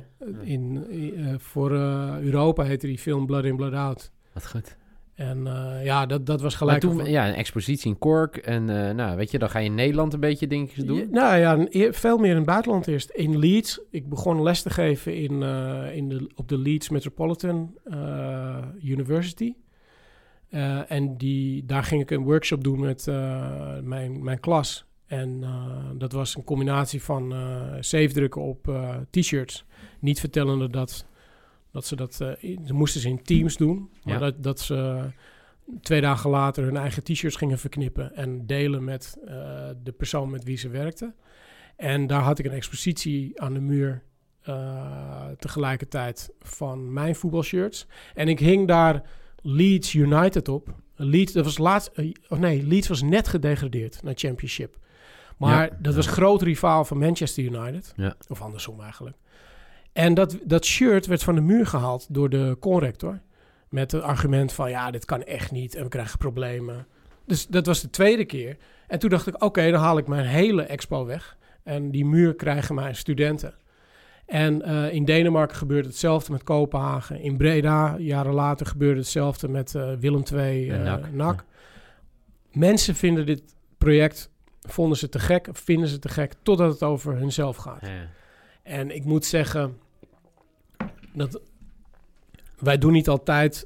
voor Europa heette die film Blood in, Blood Out. Wat goed. En dat was gelijk... Maar toen, een expositie in Cork. En dan ga je in Nederland een beetje dingetjes doen. Veel meer in het buitenland eerst. In Leeds. Ik begon les te geven op de Leeds Metropolitan University. En daar ging ik een workshop doen met mijn klas. En dat was een combinatie van zeefdrukken op t-shirts. Niet vertellende dat ze moesten ze in teams doen. Maar dat ze 2 dagen later hun eigen t-shirts gingen verknippen en delen met de persoon met wie ze werkten. En daar had ik een expositie aan de muur tegelijkertijd van mijn voetbalshirts. En ik hing daar Leeds United op. Leeds was net gedegradeerd naar Championship. Maar dat was groot rivaal van Manchester United. Ja. Of andersom eigenlijk. En dat shirt werd van de muur gehaald door de conrector. Met het argument van, dit kan echt niet en we krijgen problemen. Dus dat was de 2e keer. En toen dacht ik, oké, dan haal ik mijn hele expo weg. En die muur krijgen mijn studenten. En in Denemarken gebeurde hetzelfde met Kopenhagen. In Breda, jaren later, gebeurde hetzelfde met Willem II, NAC. Ja. Mensen vinden dit project, vinden ze te gek, totdat het over hunzelf gaat. Ja. En ik moet zeggen dat wij doen niet altijd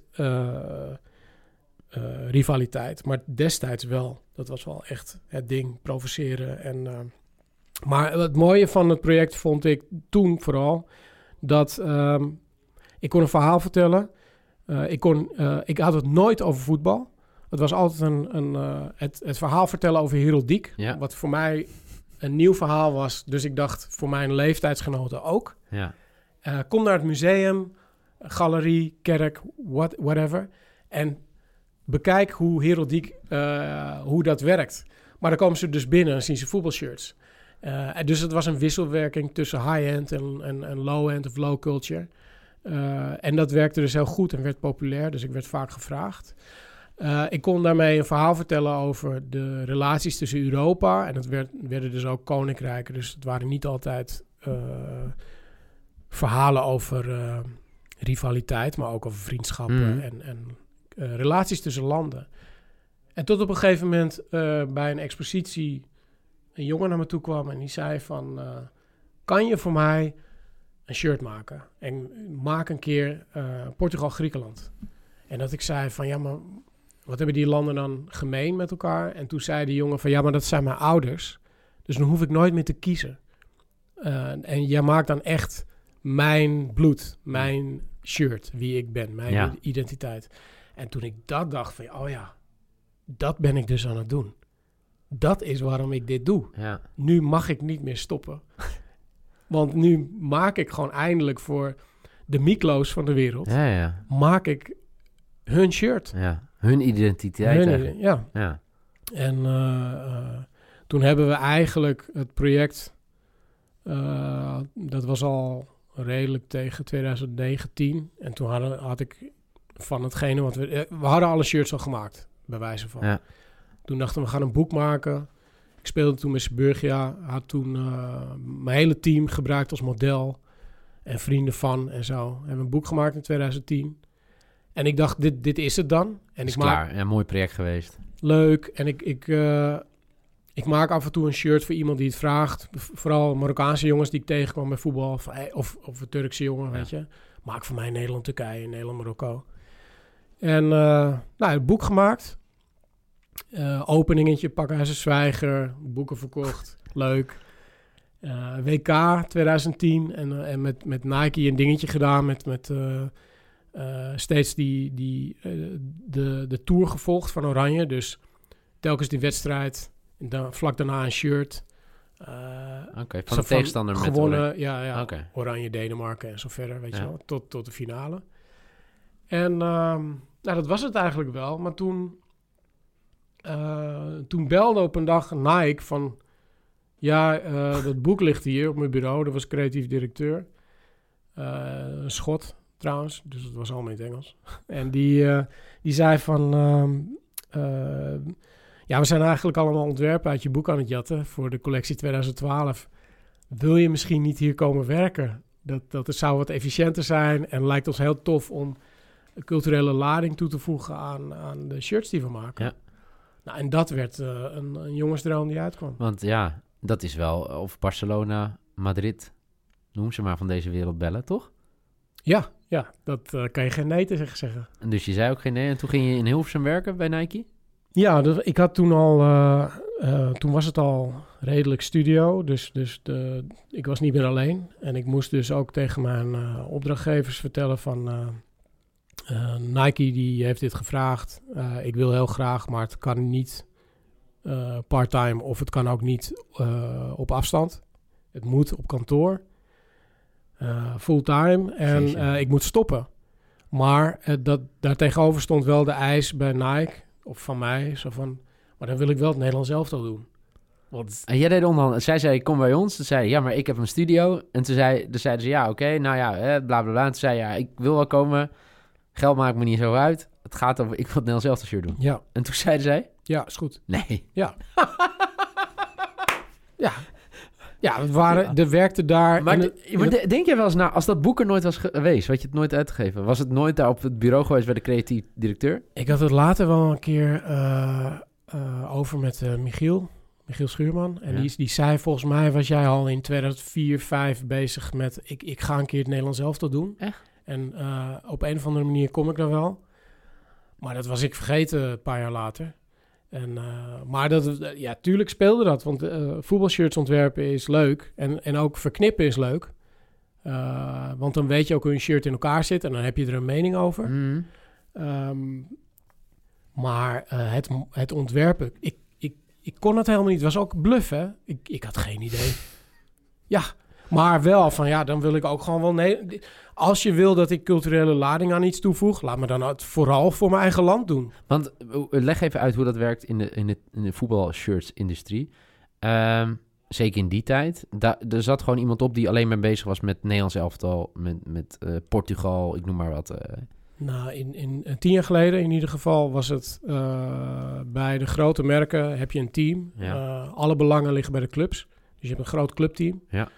rivaliteit, maar destijds wel. Dat was wel echt het ding, provoceren. Maar het mooie van het project vond ik toen vooral dat ik kon een verhaal vertellen. Ik had het nooit over voetbal. Het was altijd het verhaal vertellen over heraldiek. Ja. Wat voor mij een nieuw verhaal was. Dus ik dacht voor mijn leeftijdsgenoten ook. Ja. Kom naar het museum, galerie, kerk, whatever. En bekijk hoe heraldiek, hoe dat werkt. Maar dan komen ze dus binnen en zien ze voetbalshirts. Dus het was een wisselwerking tussen high-end en low-end of low culture. En dat werkte dus heel goed en werd populair. Dus ik werd vaak gevraagd. Ik kon daarmee een verhaal vertellen over de relaties tussen Europa. En dat werden dus ook koninkrijken. Dus het waren niet altijd verhalen over rivaliteit, maar ook over vriendschappen en relaties tussen landen. En tot op een gegeven moment bij een expositie een jongen naar me toe kwam en die zei van, kan je voor mij een shirt maken? En maak een keer Portugal-Griekenland. En dat ik zei van, ja, maar wat hebben die landen dan gemeen met elkaar? En toen zei die jongen van, ja, maar dat zijn mijn ouders. Dus dan hoef ik nooit meer te kiezen. En jij maakt dan echt mijn bloed, mijn shirt, wie ik ben, mijn identiteit. En toen ik dat dacht van, oh ja, dat ben ik dus aan het doen. Dat is waarom ik dit doe. Ja. Nu mag ik niet meer stoppen. Want nu maak ik gewoon eindelijk voor de Miklo's van de wereld, maak ik hun shirt. Ja, hun identiteit. Ja. En toen hebben we eigenlijk het project, dat was al redelijk tegen 2019. En toen had ik van hetgene wat we hadden alle shirts al gemaakt, bij wijze van. Ja. Toen dachten we gaan een boek maken. Ik speelde toen met Suburgia. Had toen mijn hele team gebruikt als model. En vrienden van en zo. We hebben een boek gemaakt in 2010. En ik dacht, dit is het dan. En is klaar. Een mooi project geweest. Leuk. En ik maak af en toe een shirt voor iemand die het vraagt. Vooral Marokkaanse jongens die ik tegenkwam bij voetbal. Of een Turkse jongen, weet je. Maak voor mij Nederland-Turkije, Nederland-Marokko. En het boek gemaakt. Openingetje, Pakhuizen Zwijger, boeken verkocht, leuk. WK 2010 en met Nike een dingetje gedaan met steeds de tour gevolgd van Oranje. Dus telkens die wedstrijd, en dan vlak daarna een shirt. Van de tegenstander gewonnen, Oranje Denemarken en zo verder, weet je wel, tot de finale. En dat was het eigenlijk wel, maar toen toen belde op een dag Nike van... Ja, dat boek ligt hier op mijn bureau. Dat was creatief directeur. Een Schot trouwens, dus het was allemaal in het Engels. En die zei van... we zijn eigenlijk allemaal ontwerpen uit je boek aan het jatten... voor de collectie 2012. Wil je misschien niet hier komen werken? Dat het zou wat efficiënter zijn... en lijkt ons heel tof om een culturele lading toe te voegen... aan de shirts die we maken. Ja. Nou, en dat werd een jongensdroom die uitkwam. Want ja, dat is wel... of Barcelona, Madrid... noem ze maar van deze wereld bellen, toch? Ja, dat kan je geen nee tegen zeggen. En dus je zei ook geen nee. En toen ging je in Hilversum werken bij Nike? Ja, ik had toen al... toen was het al redelijk studio. Dus ik was niet meer alleen. En ik moest dus ook tegen mijn opdrachtgevers vertellen van... Nike die heeft dit gevraagd. Ik wil heel graag, maar het kan niet part-time... of het kan ook niet op afstand. Het moet op kantoor... fulltime en ik moet stoppen. Maar daartegenover stond wel de eis bij Nike, of van mij, zo van... maar dan wil ik wel het Nederlands elftal doen. En jij deed onderhand. Zij zei, kom bij ons. Toen zei ja, maar ik heb een studio. En toen zeiden ze, ja, oké, nou ja, bla, bla, bla. En toen zei ja, ik wil wel komen. Geld maakt me niet zo uit. Het gaat over, ik wil het Nederlands elftal shirt doen. Ja. En toen zeiden zij... Ja, is goed. Nee. Ja. Ja, er werkte daar... Maar denk jij wel eens na, als dat boek er nooit was geweest, had je het nooit uitgegeven? Was het nooit daar op het bureau geweest bij de creatief directeur? Ik had het later wel een keer over met Michiel Schuurman. En die zei, volgens mij was jij al in 2004, 2005 bezig met... Ik ga een keer het Nederlands elftal doen. Echt? En op een of andere manier kom ik daar wel. Maar dat was ik vergeten een paar jaar later. Maar tuurlijk speelde dat. Want voetbalshirts ontwerpen is leuk. En ook verknippen is leuk. Want dan weet je ook hoe een shirt in elkaar zit. En dan heb je er een mening over. Mm. Maar het ontwerpen... Ik kon het helemaal niet. Het was ook bluff, hè? Ik had geen idee. Ja, maar wel van... Ja, dan wil ik ook gewoon wel... Nee, als je wil dat ik culturele lading aan iets toevoeg... laat me dan het vooral voor mijn eigen land doen. Want leg even uit hoe dat werkt in de voetbalshirts-industrie. Zeker in die tijd. Er zat gewoon iemand op die alleen maar bezig was met Nederlands elftal... met Portugal, ik noem maar wat... Nou, in 10 jaar geleden in ieder geval was het... bij de grote merken heb je een team. Ja. Alle belangen liggen bij de clubs. Dus je hebt een groot clubteam. Ja.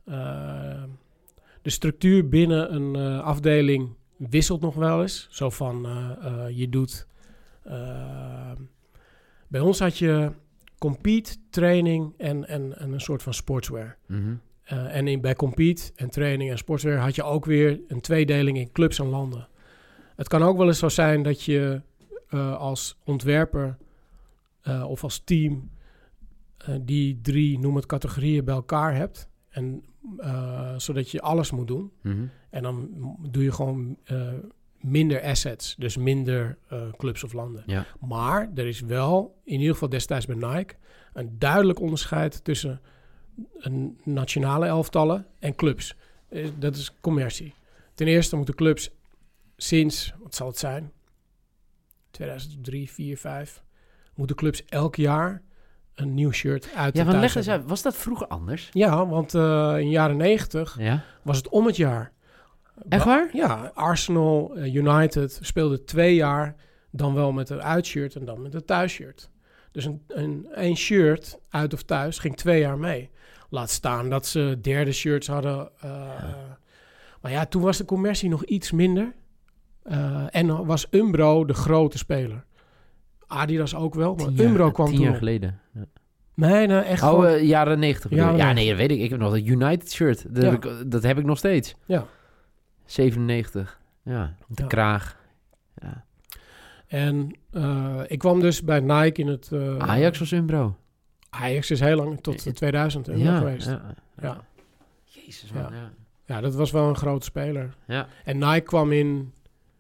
De structuur binnen een afdeling wisselt nog wel eens. Zo van, je doet... bij ons had je compete, training en een soort van sportswear. Mm-hmm. En bij compete en training en sportswear had je ook weer een tweedeling in clubs en landen. Het kan ook wel eens zo zijn dat je als ontwerper of als team die 3, noem het categorieën, bij elkaar hebt. En zodat je alles moet doen. Mm-hmm. En dan doe je gewoon minder assets. Dus minder clubs of landen. Ja. Maar er is wel, in ieder geval destijds bij Nike... een duidelijk onderscheid tussen een nationale elftallen en clubs. Dat is commercie. Ten eerste moeten clubs sinds, wat zal het zijn? 2003, 4, 5... moeten clubs elk jaar een nieuw shirt uit. Ja, van leg eens uit. Was dat vroeger anders? Ja, want in de jaren 90 was het om het jaar. Echt waar? Ja, Arsenal, United speelden 2 jaar dan wel met een uitshirt en dan met een thuisshirt. Dus een shirt, uit of thuis, ging 2 jaar mee. Laat staan dat ze derde shirts hadden. Maar ja, toen was de commercie nog iets minder. En was Umbro de grote speler. Adidas ook wel, maar Umbro kwam 10 jaar geleden. Ja. Nee, echt jaren 90. Ja, nee, dat weet ik. Ik heb nog dat United shirt. Dat heb ik nog steeds. Ja. 97. Ja, de kraag. Ja. En ik kwam dus bij Nike in het... Ajax was Umbro. Ajax is heel lang, tot 2000 geweest. Ja. Jezus, man. Ja, dat was wel een grote speler. Ja. En Nike kwam in...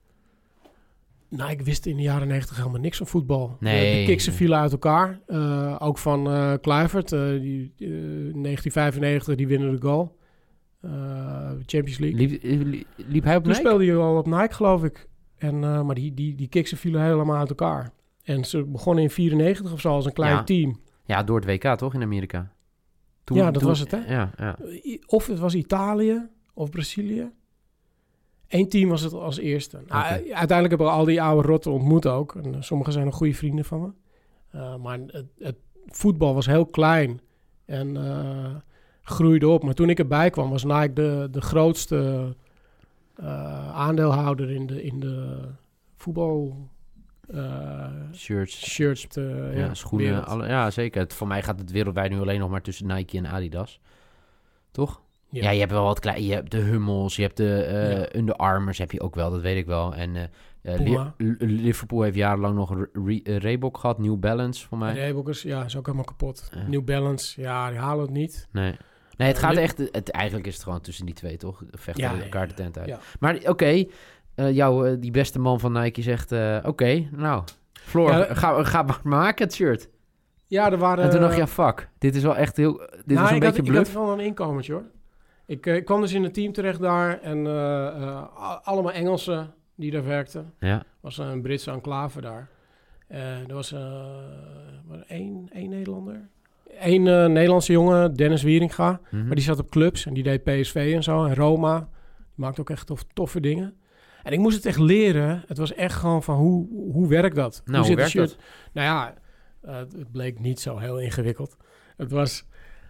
Nike wist in de jaren 90 helemaal niks van voetbal. Nee. De kiksen vielen uit elkaar. Ook van Kluivert, die 1995, die winnen de goal. Champions League. Liep hij op Nike? Toen speelde hij al op Nike, geloof ik. Maar die kiksen vielen helemaal uit elkaar. En ze begonnen in 94 of zo als een klein team. Ja, door het WK toch in Amerika? Dat was het, hè? Ja. Of het was Italië of Brazilië. 1 team was het als eerste. Uiteindelijk hebben we al die oude rotten ontmoet ook. En sommigen zijn nog goede vrienden van me. Maar het voetbal was heel klein en groeide op. Maar toen ik erbij kwam, was Nike de grootste aandeelhouder in de voetbal... shirts, schoenen. Zeker. Voor mij gaat het wereldwijd nu alleen nog maar tussen Nike en Adidas. Toch? Ja, je hebt wel wat klein. Je hebt de Hummels, je hebt de Under Armours, heb je ook wel, dat weet ik wel. En Liverpool heeft jarenlang nog Reebok gehad, New Balance voor mij. Reebokers, is ook helemaal kapot. New Balance, die halen het niet. Nee, het gaat echt. Eigenlijk is het gewoon tussen die twee, toch? Vechten elkaar de tent uit. Ja. Maar die beste man van Nike zegt... nou, Floor, ga maar maken het shirt. Ja, er waren... En toen dacht je, fuck, dit is wel echt heel... Dit was een beetje bluff. Ik had wel een inkomertje, hoor. Ik kwam dus in een team terecht daar en allemaal Engelsen die daar werkten. Ja. Was een Britse enclave daar. Er was één Nederlander. Eén Nederlandse jongen, Dennis Wieringa. Mm-hmm. Maar die zat op clubs en die deed PSV en zo. En Roma. Die maakte ook echt toffe dingen. En ik moest het echt leren. Het was echt gewoon van, hoe werkt dat? Nou, hoe werkt dat? Nou ja, het bleek niet zo heel ingewikkeld. Het was...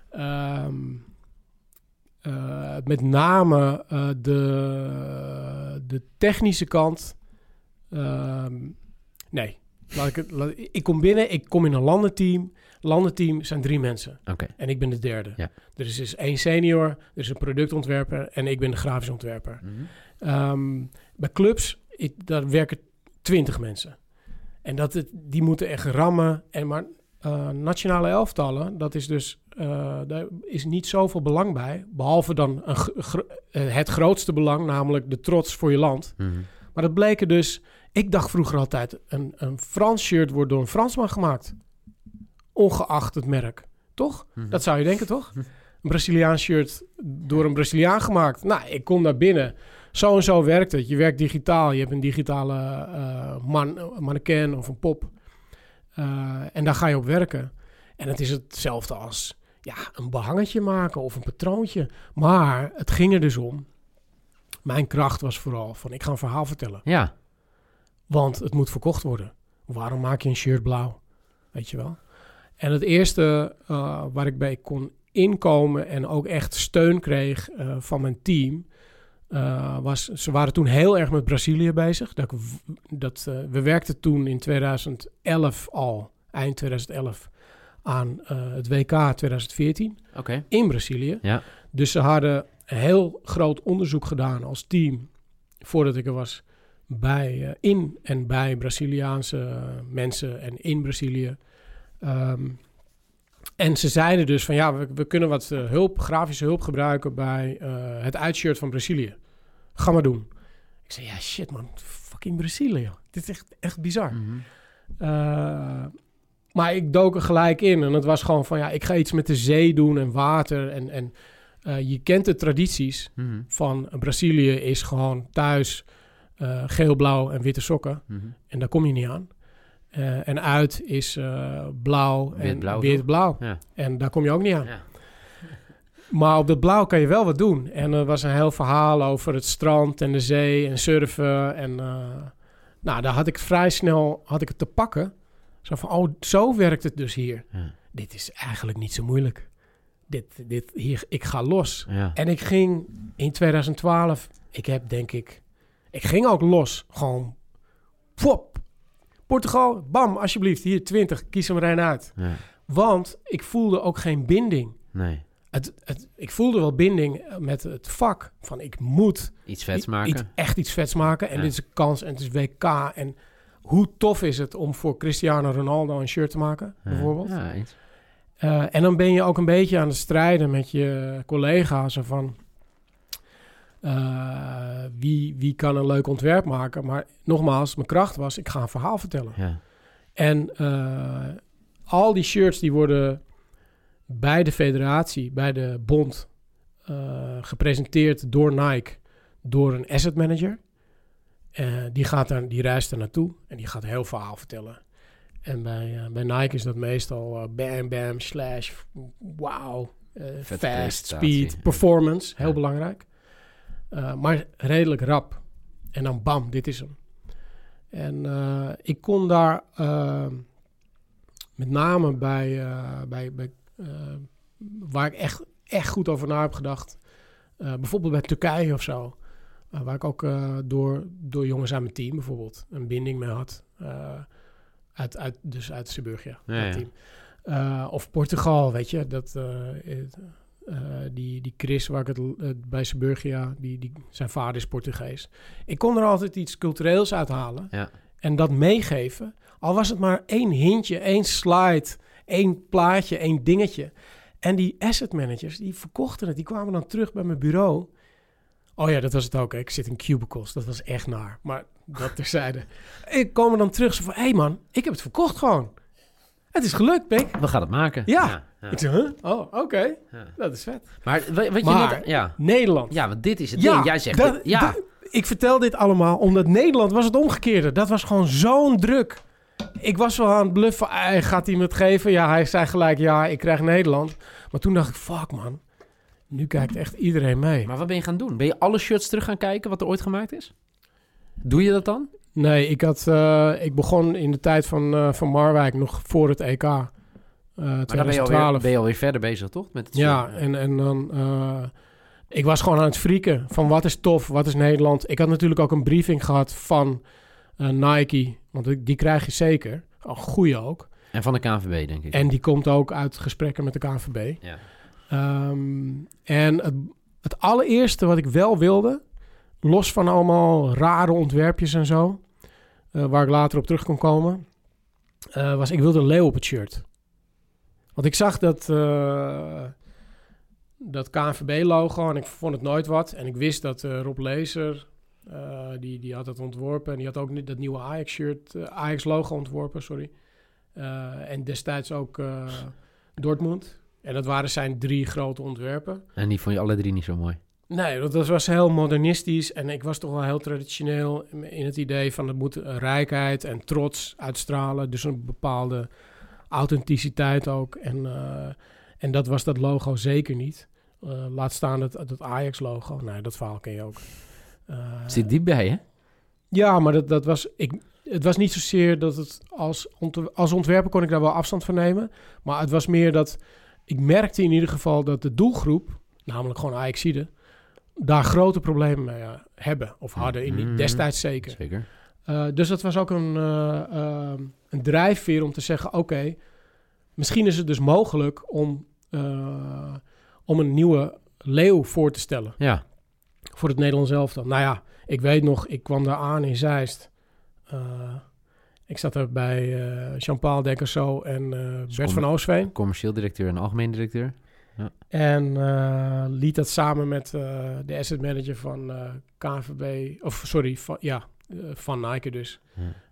met name de technische kant. Nee. Ik kom binnen, ik kom in een landenteam. Landenteam zijn 3 mensen. Okay. En ik ben de derde. Ja. Er is dus 1 senior, er is een productontwerper en ik ben de grafisch ontwerper. Mm-hmm. Bij clubs, daar werken 20 mensen. En die moeten echt rammen. Maar nationale elftallen, dat is dus... daar is niet zoveel belang bij. Behalve dan het grootste belang, namelijk de trots voor je land. Mm-hmm. Maar dat bleken dus... Ik dacht vroeger altijd, een Frans shirt wordt door een Fransman gemaakt. Ongeacht het merk. Toch? Mm-hmm. Dat zou je denken, toch? Een Braziliaans shirt door een Braziliaan gemaakt. Nou, ik kom daar binnen. Zo en zo werkt het. Je werkt digitaal. Je hebt een digitale mannequin of een pop. En daar ga je op werken. En het is hetzelfde als een behangetje maken of een patroontje. Maar het ging er dus om. Mijn kracht was vooral van, ik ga een verhaal vertellen. Ja. Want het moet verkocht worden. Waarom maak je een shirt blauw? Weet je wel? En het eerste waar ik bij kon inkomen en ook echt steun kreeg van mijn team... ze waren toen heel erg met Brazilië bezig. We werkten toen in 2011 al, eind 2011... aan het WK 2014 in Brazilië. Ja. Dus ze hadden een heel groot onderzoek gedaan als team... voordat ik er was bij Braziliaanse mensen en in Brazilië. En ze zeiden dus van we kunnen wat grafische hulp gebruiken... bij het uitshirt van Brazilië. Ga maar doen. Ik zei, shit man, fucking Brazilië. Dit is echt bizar. Mm-hmm. Maar ik dook er gelijk in en het was gewoon van... ik ga iets met de zee doen en water. En je kent de tradities van Brazilië is gewoon thuis... geel, blauw en witte sokken. Mm-hmm. En daar kom je niet aan. En uit is blauw en wit-blauw. Ja. En daar kom je ook niet aan. Ja. Maar op dat blauw kan je wel wat doen. En er was een heel verhaal over het strand en de zee en surfen. En daar had ik vrij snel het te pakken. Zo van, zo werkt het dus hier. Ja. Dit is eigenlijk niet zo moeilijk. Hier, ik ga los. Ja. En ik ging in 2012... Ik ging ook los. Gewoon... Pop! Portugal, bam, alsjeblieft. Hier, 20. Kies hem er een uit. Ja. Want ik voelde ook geen binding. Nee. Ik voelde wel binding met het vak. Van ik moet... Iets vets maken. Iets vets maken. En dit is een kans. En het is WK. En hoe tof is het om voor Cristiano Ronaldo een shirt te maken, bijvoorbeeld. Ja, iets. En dan ben je ook een beetje aan het strijden met je collega's. Van... wie kan een leuk ontwerp maken? Maar nogmaals, mijn kracht was, ik ga een verhaal vertellen. Ja. En al die shirts die worden bij de federatie, bij de bond, gepresenteerd door Nike, door een asset manager. Die reist er naartoe en die gaat een heel verhaal vertellen. En bij Nike is dat meestal bam, bam, slash, wow, fast, speed, performance. Heel belangrijk. Maar redelijk rap. En dan bam, dit is hem. En ik kon daar met name bij waar ik echt goed over na heb gedacht. Bijvoorbeeld bij Turkije of zo. Waar ik ook door jongens aan mijn team bijvoorbeeld een binding mee had. Dus uit Zeeburgia, dat team. Of Portugal, weet je. Die Chris, waar ik het bij Zeeburgia, zijn vader is Portugees. Ik kon er altijd iets cultureels uithalen. Ja. En dat meegeven. Al was het maar 1 hintje, 1 slide, 1 plaatje, 1 dingetje. En die asset managers, die verkochten het. Die kwamen dan terug bij mijn bureau. Oh ja, dat was het ook. Ik zit in cubicles. Dat was echt naar. Maar dat terzijde. Ik kom dan terug. Zo van, hé man, ik heb het verkocht gewoon. Het is gelukt, Pik. We gaan het maken. Ja. Ik zeg, huh? Oh, oké. Ja. Dat is vet. Maar wat je net... Nederland. Ja, want dit is het ding. Jij zegt... Ik vertel dit allemaal omdat Nederland was het omgekeerde. Dat was gewoon zo'n druk. Ik was wel aan het bluffen. Gaat hij me het geven? Ja, hij zei gelijk, ja, ik krijg Nederland. Maar toen dacht ik, fuck man. Nu kijkt echt iedereen mee. Maar wat ben je gaan doen? Ben je alle shirts terug gaan kijken wat er ooit gemaakt is? Doe je dat dan? Nee, ik begon in de tijd van Marwijk nog voor het EK. Maar 2012. Dan ben je alweer verder bezig, toch? Met het ja, en dan... ik was gewoon aan het frieken van wat is tof, wat is Nederland. Ik had natuurlijk ook een briefing gehad van Nike. Want die krijg je zeker. Een goeie ook. En van de KNVB, denk ik. En die komt ook uit gesprekken met de KNVB. Ja. En het allereerste wat ik wel wilde... los van allemaal rare ontwerpjes en zo... waar ik later op terug kon komen... was ik wilde een leeuw op het shirt. Want ik zag dat KNVB-logo en ik vond het nooit wat. En ik wist dat Rob Lezer, die had dat ontworpen... en die had ook dat nieuwe Ajax-shirt, Ajax-logo ontworpen, sorry. En destijds ook Dortmund... En dat waren zijn 3 grote ontwerpen. En die vond je alle 3 niet zo mooi? Nee, dat was heel modernistisch. En ik was toch wel heel traditioneel in het idee van... het moet rijkheid en trots uitstralen. Dus een bepaalde authenticiteit ook. En dat was dat logo zeker niet. Laat staan dat Ajax-logo. Nee, dat verhaal ken je ook. Zit diep bij, hè? Ja, maar dat was... Het was niet zozeer dat het... Als ontwerper kon ik daar wel afstand van nemen. Maar het was meer dat... Ik merkte in ieder geval dat de doelgroep, namelijk gewoon Ajaxiden, daar grote problemen mee hebben. Of hadden, destijds zeker. Dus dat was ook een drijfveer om te zeggen, oké, misschien is het dus mogelijk om een nieuwe leeuw voor te stellen. Ja. Voor het Nederlands elftal. Nou ja, ik weet nog, ik kwam daar aan in Zeist. Ik zat er bij Jean-Paul Deckerso en Bert van Oostveen. Commercieel directeur en algemeen directeur. Ja. En liet dat samen met de asset manager van KNVB... van Nike dus.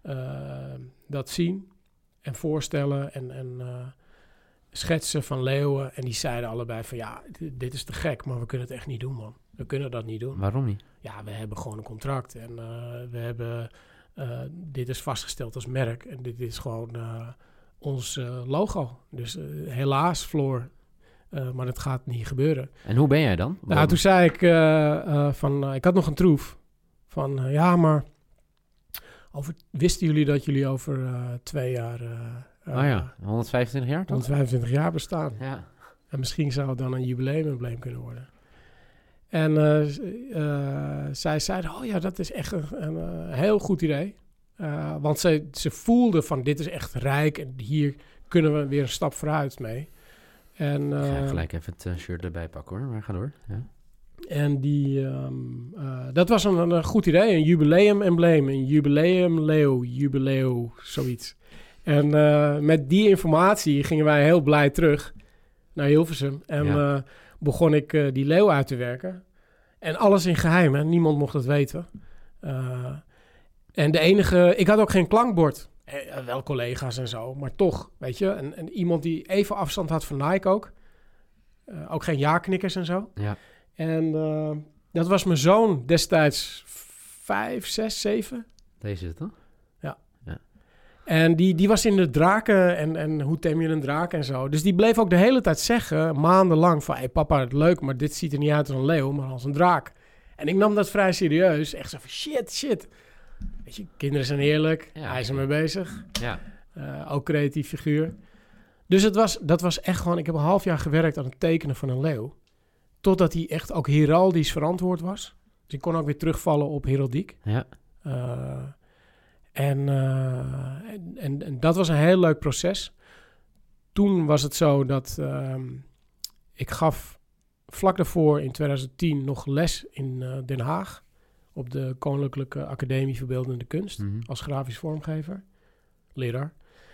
Dat zien en voorstellen en schetsen van leeuwen. En die zeiden allebei van ja, dit is te gek, maar we kunnen het echt niet doen, man. We kunnen dat niet doen. Waarom niet? Ja, we hebben gewoon een contract en we hebben... dit is vastgesteld als merk en dit is gewoon ons logo. Dus helaas, Floor, maar dat gaat niet gebeuren. En hoe ben jij dan? Nou, toen zei ik ik had nog een troef van ja, maar wisten jullie dat jullie over 2 jaar... 125 jaar toch? 125 jaar bestaan. Ja. En misschien zou het dan een jubileumembleem kunnen worden. En zij zeiden, oh ja, dat is echt een heel goed idee. Want ze voelden van, dit is echt rijk en hier kunnen we weer een stap vooruit mee. En, ik ga gelijk even het shirt erbij pakken hoor, maar ga door. Ja. En dat was een goed idee, een jubileumembleem, een jubileum, zoiets. En met die informatie gingen wij heel blij terug naar Hilversum. En begon ik die leeuw uit te werken. En alles in geheim, hè? Niemand mocht het weten. En ik had ook geen klankbord. Wel collega's en zo, maar toch, weet je. En iemand die even afstand had van Nike ook. Ook geen ja-knikkers en zo. Ja. En dat was mijn zoon destijds 5, 6, 7. Deze is het, toch? Ja. En die was in de draken en hoe tem je een draak en zo. Dus die bleef ook de hele tijd zeggen, maandenlang, van... Hey, papa, het leuk, maar dit ziet er niet uit als een leeuw, maar als een draak. En ik nam dat vrij serieus. Echt zo van, shit. Weet je, kinderen zijn heerlijk. Ja, hij is ermee bezig. Ja. Ook creatief figuur. Dus dat was echt gewoon... Ik heb een half jaar gewerkt aan het tekenen van een leeuw. Totdat hij echt ook heraldisch verantwoord was. Dus ik kon ook weer terugvallen op heraldiek. Ja. En dat was een heel leuk proces. Toen was het zo dat ik gaf vlak daarvoor in 2010 nog les in Den Haag. Op de Koninklijke Academie Verbeeldende Kunst. Als grafisch vormgever. Leraar.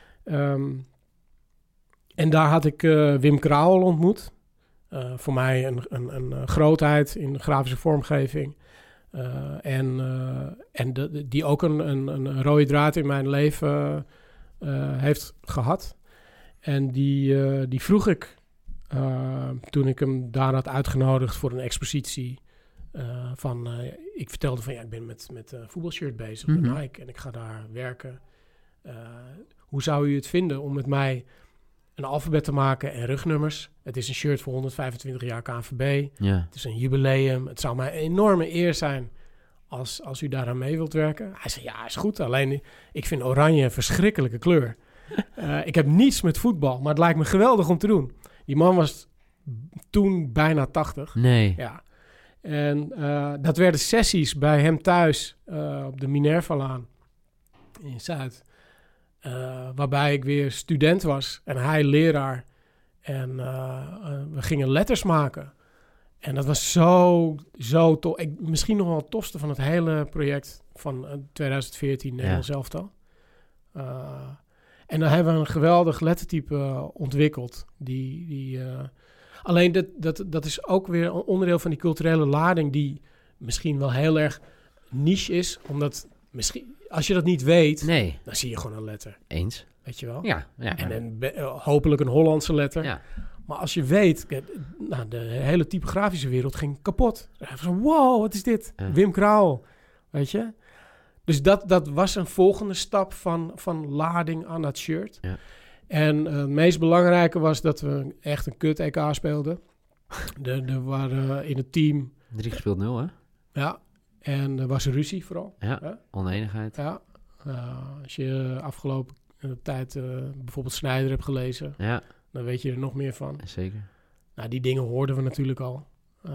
En daar had ik Wim Krauwel ontmoet. Voor mij een grootheid in grafische vormgeving. Die ook een rode draad in mijn leven heeft gehad. En die vroeg ik toen ik hem daar had uitgenodigd voor een expositie. Ik vertelde van ik ben met voetbalshirt bezig met Nike en ik ga daar werken. Hoe zou u het vinden om met mij een alfabet te maken en rugnummers? Het is een shirt voor 125 jaar KNVB. Ja. Het is een jubileum. Het zou mij een enorme eer zijn als u daaraan mee wilt werken. Hij zei, ja, is goed. Alleen, ik vind oranje een verschrikkelijke kleur. Ik heb niets met voetbal, maar het lijkt me geweldig om te doen. Die man was toen bijna 80. Nee. Ja. En dat werden sessies bij hem thuis op de Minervalaan in Zuid. Waarbij ik weer student was en hij leraar. En we gingen letters maken. En dat was zo tof. Misschien nog wel het tofste van het hele project van 2014 Nederlands elftal. En dan hebben we een geweldig lettertype ontwikkeld. Alleen dat is ook weer een onderdeel van die culturele lading die misschien wel heel erg niche is. Omdat misschien, als je dat niet weet, dan zie je gewoon een letter. Eens. Weet je wel? Ja. En hopelijk een Hollandse letter. Ja. Maar als je weet, de hele typografische wereld ging kapot. Zo, wow, wat is dit? Wim Krauwel, weet je? Dus dat was een volgende stap van lading aan dat shirt. Ja. En het meest belangrijke was dat we echt een kut EK speelden. Er waren in het team... 3 gespeeld 0, hè? Ja, en er was ruzie vooral. Ja, oneenigheid. Ja, als je afgelopen tijd bijvoorbeeld Sneijder hebt gelezen... Ja. Dan weet je er nog meer van. Zeker. Nou, die dingen hoorden we natuurlijk al.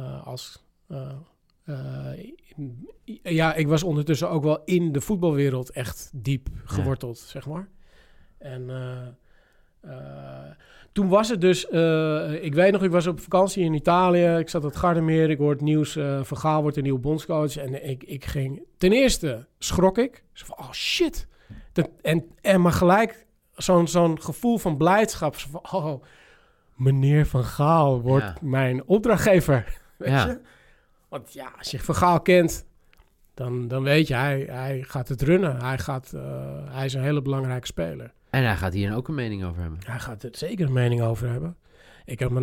Ik was ondertussen ook wel in de voetbalwereld echt diep geworteld, zeg maar. En toen was het dus... ik weet nog, ik was op vakantie in Italië. Ik zat op het Gardermeer. Ik hoorde het nieuws. Van Gaal wordt de nieuwe bondscoach. En ik ging... Ten eerste schrok ik. Zo van, oh shit. Maar gelijk... Zo'n gevoel van blijdschap. Van, meneer Van Gaal wordt mijn opdrachtgever. Weet je? Want als je Van Gaal kent, dan weet je, hij gaat het runnen. Hij is een hele belangrijke speler. En hij gaat hier ook een mening over hebben. Hij gaat er zeker een mening over hebben. Ik heb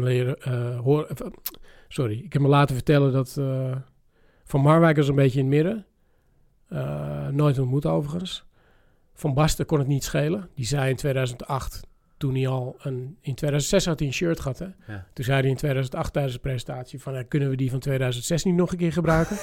me laten vertellen dat Van Marwijk is een beetje in het midden. Nooit ontmoet overigens. Van Basten kon het niet schelen. Die zei in 2008, toen hij al in 2006 had hij een shirt gehad. Hè? Ja. Toen zei hij in 2008 tijdens de presentatie van... kunnen we die van 2006 niet nog een keer gebruiken?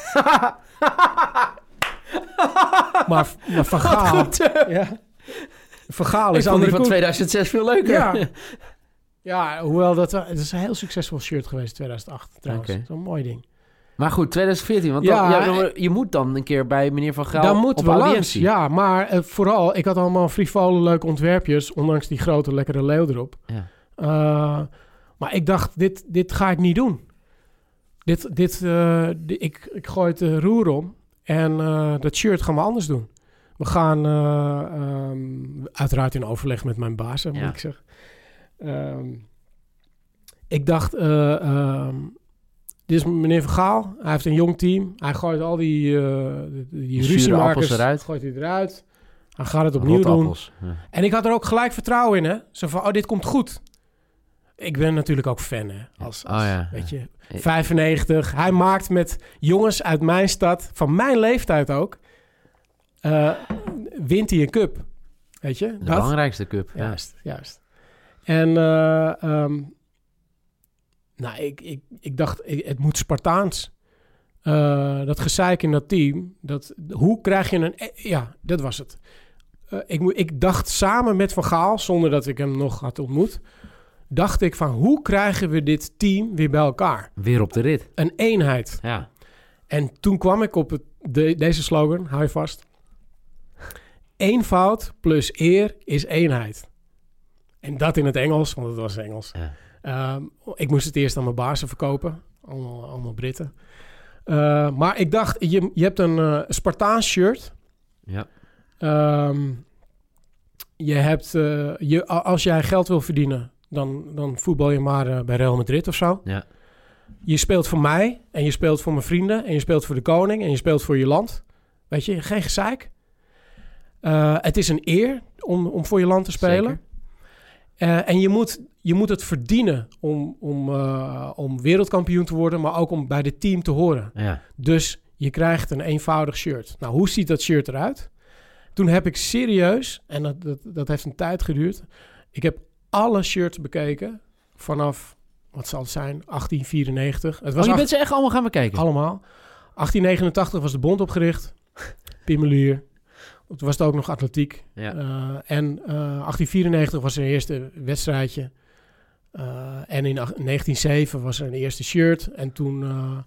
maar Van Gaal... Van Gaal is... Ik vond die van 2006 veel leuker. Ja, hoewel het is een heel succesvol shirt geweest in 2008 trouwens. Okay. Zo'n mooi ding. Maar goed, 2014, want je moet dan een keer bij meneer Van Gaal dan moeten we langs, ja, maar vooral, ik had allemaal frivole leuke ontwerpjes, ondanks die grote lekkere leeuw erop. Ja. Maar ik dacht, dit ga ik niet doen. Ik gooi het roer om en dat shirt gaan we anders doen. We gaan uiteraard in overleg met mijn baas, moet ik zeggen. Ik dacht... Dit is meneer Van Gaal. Hij heeft een jong team. Hij gooit al die ruziemakers eruit. Gooit hij eruit. Hij gaat het opnieuw doen. Ja. En ik had er ook gelijk vertrouwen in. Hè? Zo van, dit komt goed. Ik ben natuurlijk ook fan. Hè? Weet je, 95. Hij maakt met jongens uit mijn stad, van mijn leeftijd ook, wint hij een cup. Weet je? De belangrijkste cup. Juist. En ik dacht, het moet Spartaans. Dat gezeik in dat team. Hoe krijg je een... Ja, dat was het. Ik dacht samen met Van Gaal, zonder dat ik hem nog had ontmoet, dacht ik van, hoe krijgen we dit team weer bij elkaar? Weer op de rit. Een eenheid. Ja. En toen kwam ik op deze slogan, hou je vast. Eenvoud plus eer is eenheid. En dat in het Engels, want het was Engels. Ja. Ik moest het eerst aan mijn bazen verkopen. Allemaal Britten. Maar ik dacht, je hebt een Spartaans shirt. Ja. Je hebt, als jij geld wil verdienen, dan voetbal je maar bij Real Madrid of zo. Ja. Je speelt voor mij en je speelt voor mijn vrienden en je speelt voor de koning en je speelt voor je land. Weet je, geen gezeik. Het is een eer om voor je land te spelen. En je moet het verdienen om wereldkampioen te worden, maar ook om bij dit team te horen. Ja. Dus je krijgt een eenvoudig shirt. Nou, hoe ziet dat shirt eruit? Toen heb ik serieus, en dat heeft een tijd geduurd, ik heb alle shirts bekeken vanaf, wat zal het zijn, 1894. Het was je bent ze echt allemaal gaan bekijken? Allemaal. 1889 was de bond opgericht. Piemelier. Toen was het ook nog atletiek. Ja. En 1894 was er een eerste wedstrijdje. En in 1907 was er een eerste shirt. En toen...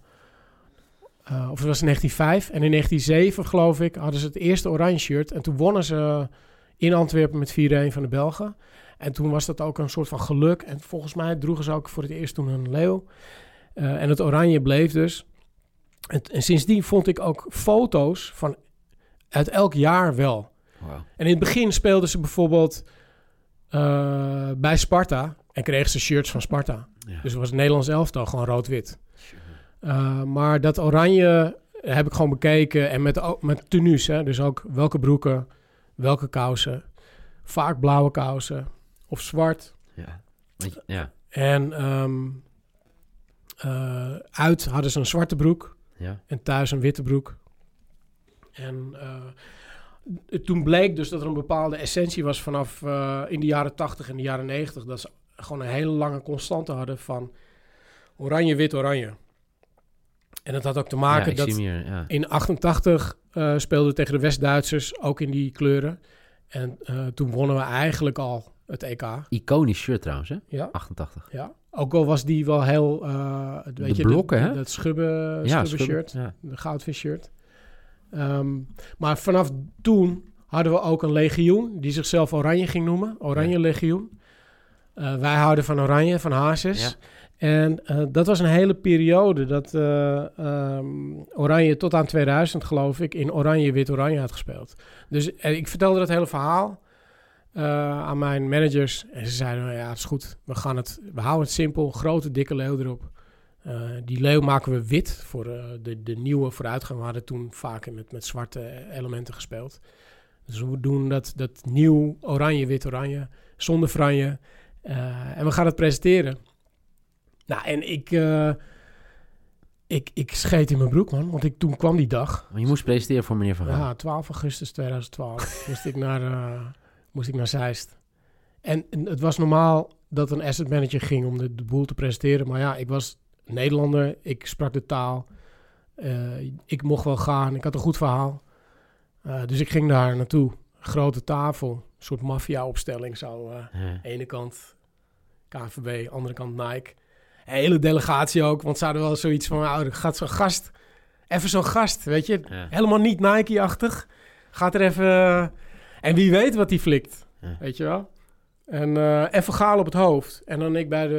of het was in 1905. En in 1907, geloof ik, hadden ze het eerste oranje shirt. En toen wonnen ze in Antwerpen met 4-1 van de Belgen. En toen was dat ook een soort van geluk. En volgens mij droegen ze ook voor het eerst toen een leeuw. En het oranje bleef dus. En sindsdien vond ik ook foto's van uit elk jaar wel. Wow. En in het begin speelden ze bijvoorbeeld bij Sparta en kregen ze shirts van Sparta. Ja. Dus het was het Nederlands elftal, gewoon rood-wit. Maar dat oranje heb ik gewoon bekeken en met tenues. Hè? Dus ook welke broeken, welke kousen. Vaak blauwe kousen of zwart. Ja. Ja. En uit hadden ze een zwarte broek. Ja. En thuis een witte broek. En toen bleek dus dat er een bepaalde essentie was vanaf in de jaren 80 en de jaren 90. Dat ze gewoon een hele lange constante hadden van oranje, wit, oranje. En dat had ook te maken dat in 88 speelden we tegen de West-Duitsers, ook in die kleuren. En toen wonnen we eigenlijk al het EK. Iconisch shirt trouwens, hè? Ja. 88. Ja. Ook al was die wel heel... weet de blokken, hè? Dat schubben-shirt, de goudvis-shirt. Maar vanaf toen hadden we ook een legioen die zichzelf Oranje ging noemen. Oranje Legioen. Wij houden van Oranje, van Hazes. Ja. En dat was een hele periode dat Oranje tot aan 2000, geloof ik, in Oranje, wit, Oranje had gespeeld. Dus ik vertelde dat hele verhaal aan mijn managers. En ze zeiden, ja, het is goed. We houden het simpel. Grote, dikke leeuw erop. Die leeuw maken we wit voor de nieuwe vooruitgang. We hadden toen vaak met zwarte elementen gespeeld. Dus we doen dat nieuw oranje, wit, oranje, zonder franje. En we gaan het presenteren. Nou, en ik scheet in mijn broek, man. Want toen kwam die dag. Maar je moest presenteren voor meneer Van Gaal. Ja, 12 augustus 2012 moest ik naar Zeist. En het was normaal dat een asset manager ging om de boel te presenteren. Maar ja, ik was Nederlander. Ik sprak de taal. Ik mocht wel gaan. Ik had een goed verhaal. Dus ik ging daar naartoe. Grote tafel. Een soort maffia-opstelling. Zo, ene kant KNVB, andere kant Nike. Hele delegatie ook. Want ze hadden wel zoiets van... er gaat zo'n gast... Even zo'n gast, weet je. Ja. Helemaal niet Nike-achtig. Gaat er even... en wie weet wat die flikt. Ja. Weet je wel. En Van Gaal op het hoofd. En dan ik bij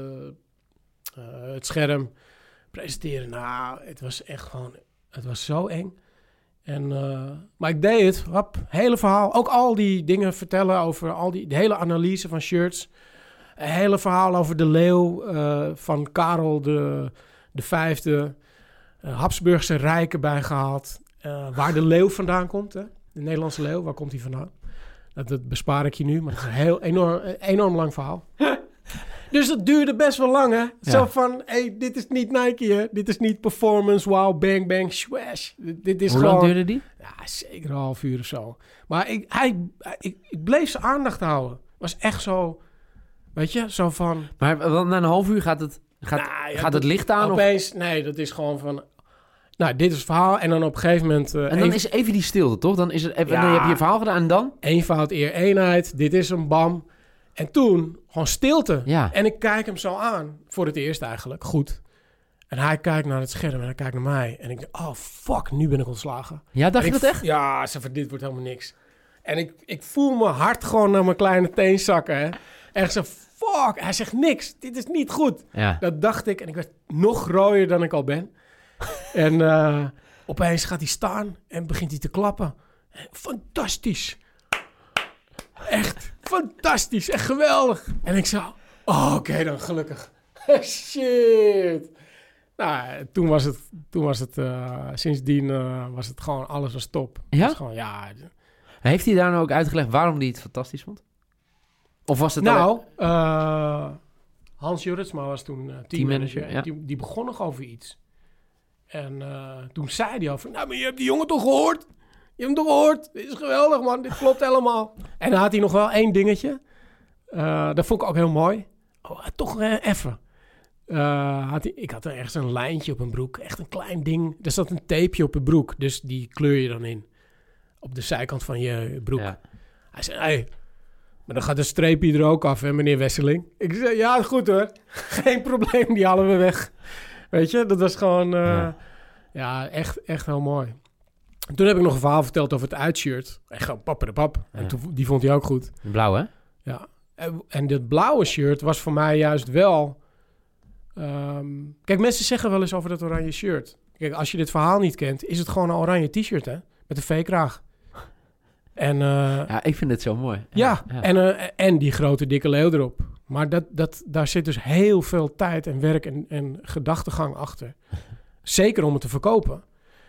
het scherm presenteren. Nou, het was echt gewoon... Het was zo eng. Maar ik deed het. Hele verhaal. Ook al die dingen vertellen over de hele analyse van shirts. Een hele verhaal over de leeuw van Karel de Vijfde. Habsburgse rijken bijgehaald. Waar de leeuw vandaan komt. Hè? De Nederlandse leeuw, waar komt hij vandaan? Dat bespaar ik je nu, maar het is een heel enorm lang verhaal. Dus dat duurde best wel lang, hè? Zo van, dit is niet Nike, hè? Dit is niet performance, wow, bang, bang, swash. Dit is Hoe gewoon... lang duurde die? Ja, zeker een half uur of zo. Maar ik bleef zijn aandacht houden. Was echt zo, weet je, zo van... Maar na een half uur gaat het licht aan? Opeens, nee, dat is gewoon van... Nou, dit is het verhaal. En dan op een gegeven moment... en dan is even die stilte, toch? Dan is het even, dan heb je je verhaal gedaan en dan? Eenvoud, eer, eenheid. Dit is een bam. En toen gewoon stilte. Ja. En ik kijk hem zo aan. Voor het eerst eigenlijk. Goed. En hij kijkt naar het scherm en hij kijkt naar mij. En ik denk, oh fuck, nu ben ik ontslagen. Ja, dacht je dat echt? Ja, dit wordt helemaal niks. En ik voel mijn hart gewoon naar mijn kleine teen zakken. Hè. Echt zo, fuck. Hij zegt niks. Dit is niet goed. Ja. Dat dacht ik. En ik werd nog rooier dan ik al ben. En opeens gaat hij staan en begint hij te klappen. Fantastisch. Echt fantastisch. Echt geweldig. En ik zo, oké dan, gelukkig. Shit. Nou, toen was het sindsdien was het gewoon, alles was top. Ja? Was gewoon, ja. Heeft hij daar nou ook uitgelegd waarom hij het fantastisch vond? Of was het Hans Jurritsma was toen teammanager. Ja. Die begon nog over iets. En toen zei hij over... Nou, maar je hebt die jongen toch gehoord? Je hebt hem toch gehoord? Dit is geweldig, man. Dit klopt helemaal. En dan had hij nog wel één dingetje. Dat vond ik ook heel mooi. Toch even. Ik had er ergens een lijntje op mijn broek. Echt een klein ding. Er zat een tapeje op mijn broek. Dus die kleur je dan in. Op de zijkant van je broek. Ja. Hij zei... Hey, maar dan gaat de streepje er ook af, hè, meneer Wesseling? Ik zei... Ja, goed hoor. Geen probleem. Die halen we weg. Weet je, dat was gewoon... echt heel mooi. En toen heb ik nog een verhaal verteld over het uitshirt. Echt gewoon papperepap. En die vond hij ook goed. Blauw, hè? Ja. En dat blauwe shirt was voor mij juist wel... Kijk, mensen zeggen wel eens over dat oranje shirt. Kijk, als je dit verhaal niet kent, is het gewoon een oranje t-shirt, hè? Met een V-kraag. En, ja, ik vind het zo mooi. Ja. En die grote dikke leeuw erop. Maar daar zit dus heel veel tijd en werk en gedachtegang achter. Zeker om het te verkopen.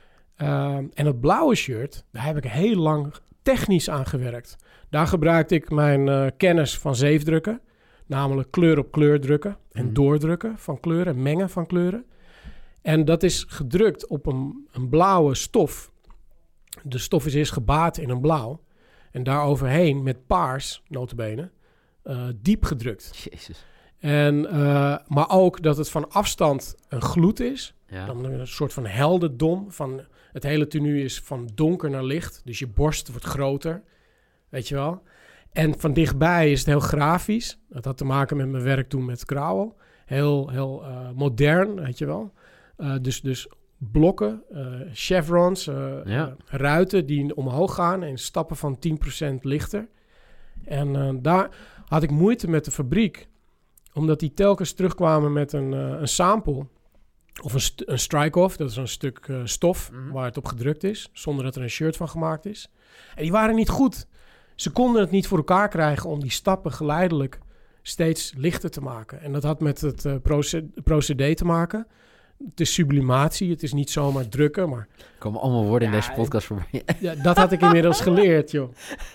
En dat blauwe shirt, daar heb ik heel lang technisch aan gewerkt. Daar gebruikte ik mijn kennis van zeefdrukken. Namelijk kleur op kleur drukken en doordrukken van kleuren, mengen van kleuren. En dat is gedrukt op een blauwe stof. De stof is eerst gebaat in een blauw. En daaroverheen met paars, nota bene, diep gedrukt. Jezus. Maar ook dat het van afstand een gloed is. Ja. Dan een soort van heldendom. Het hele tenue is van donker naar licht. Dus je borst wordt groter. Weet je wel. En van dichtbij is het heel grafisch. Dat had te maken met mijn werk toen met Krauwel. Heel modern, weet je wel. Dus blokken, chevrons, ruiten die omhoog gaan en stappen van 10% lichter. En daar had ik moeite met de fabriek. Omdat die telkens terugkwamen met een sample. Of een strike-off, dat is een stuk stof waar het op gedrukt is. Zonder dat er een shirt van gemaakt is. En die waren niet goed. Ze konden het niet voor elkaar krijgen om die stappen geleidelijk steeds lichter te maken. En dat had met het procedé te maken. Het is sublimatie, het is niet zomaar drukken, maar... Er komen allemaal woorden in deze podcast voorbij. Ja, dat had ik inmiddels geleerd, joh.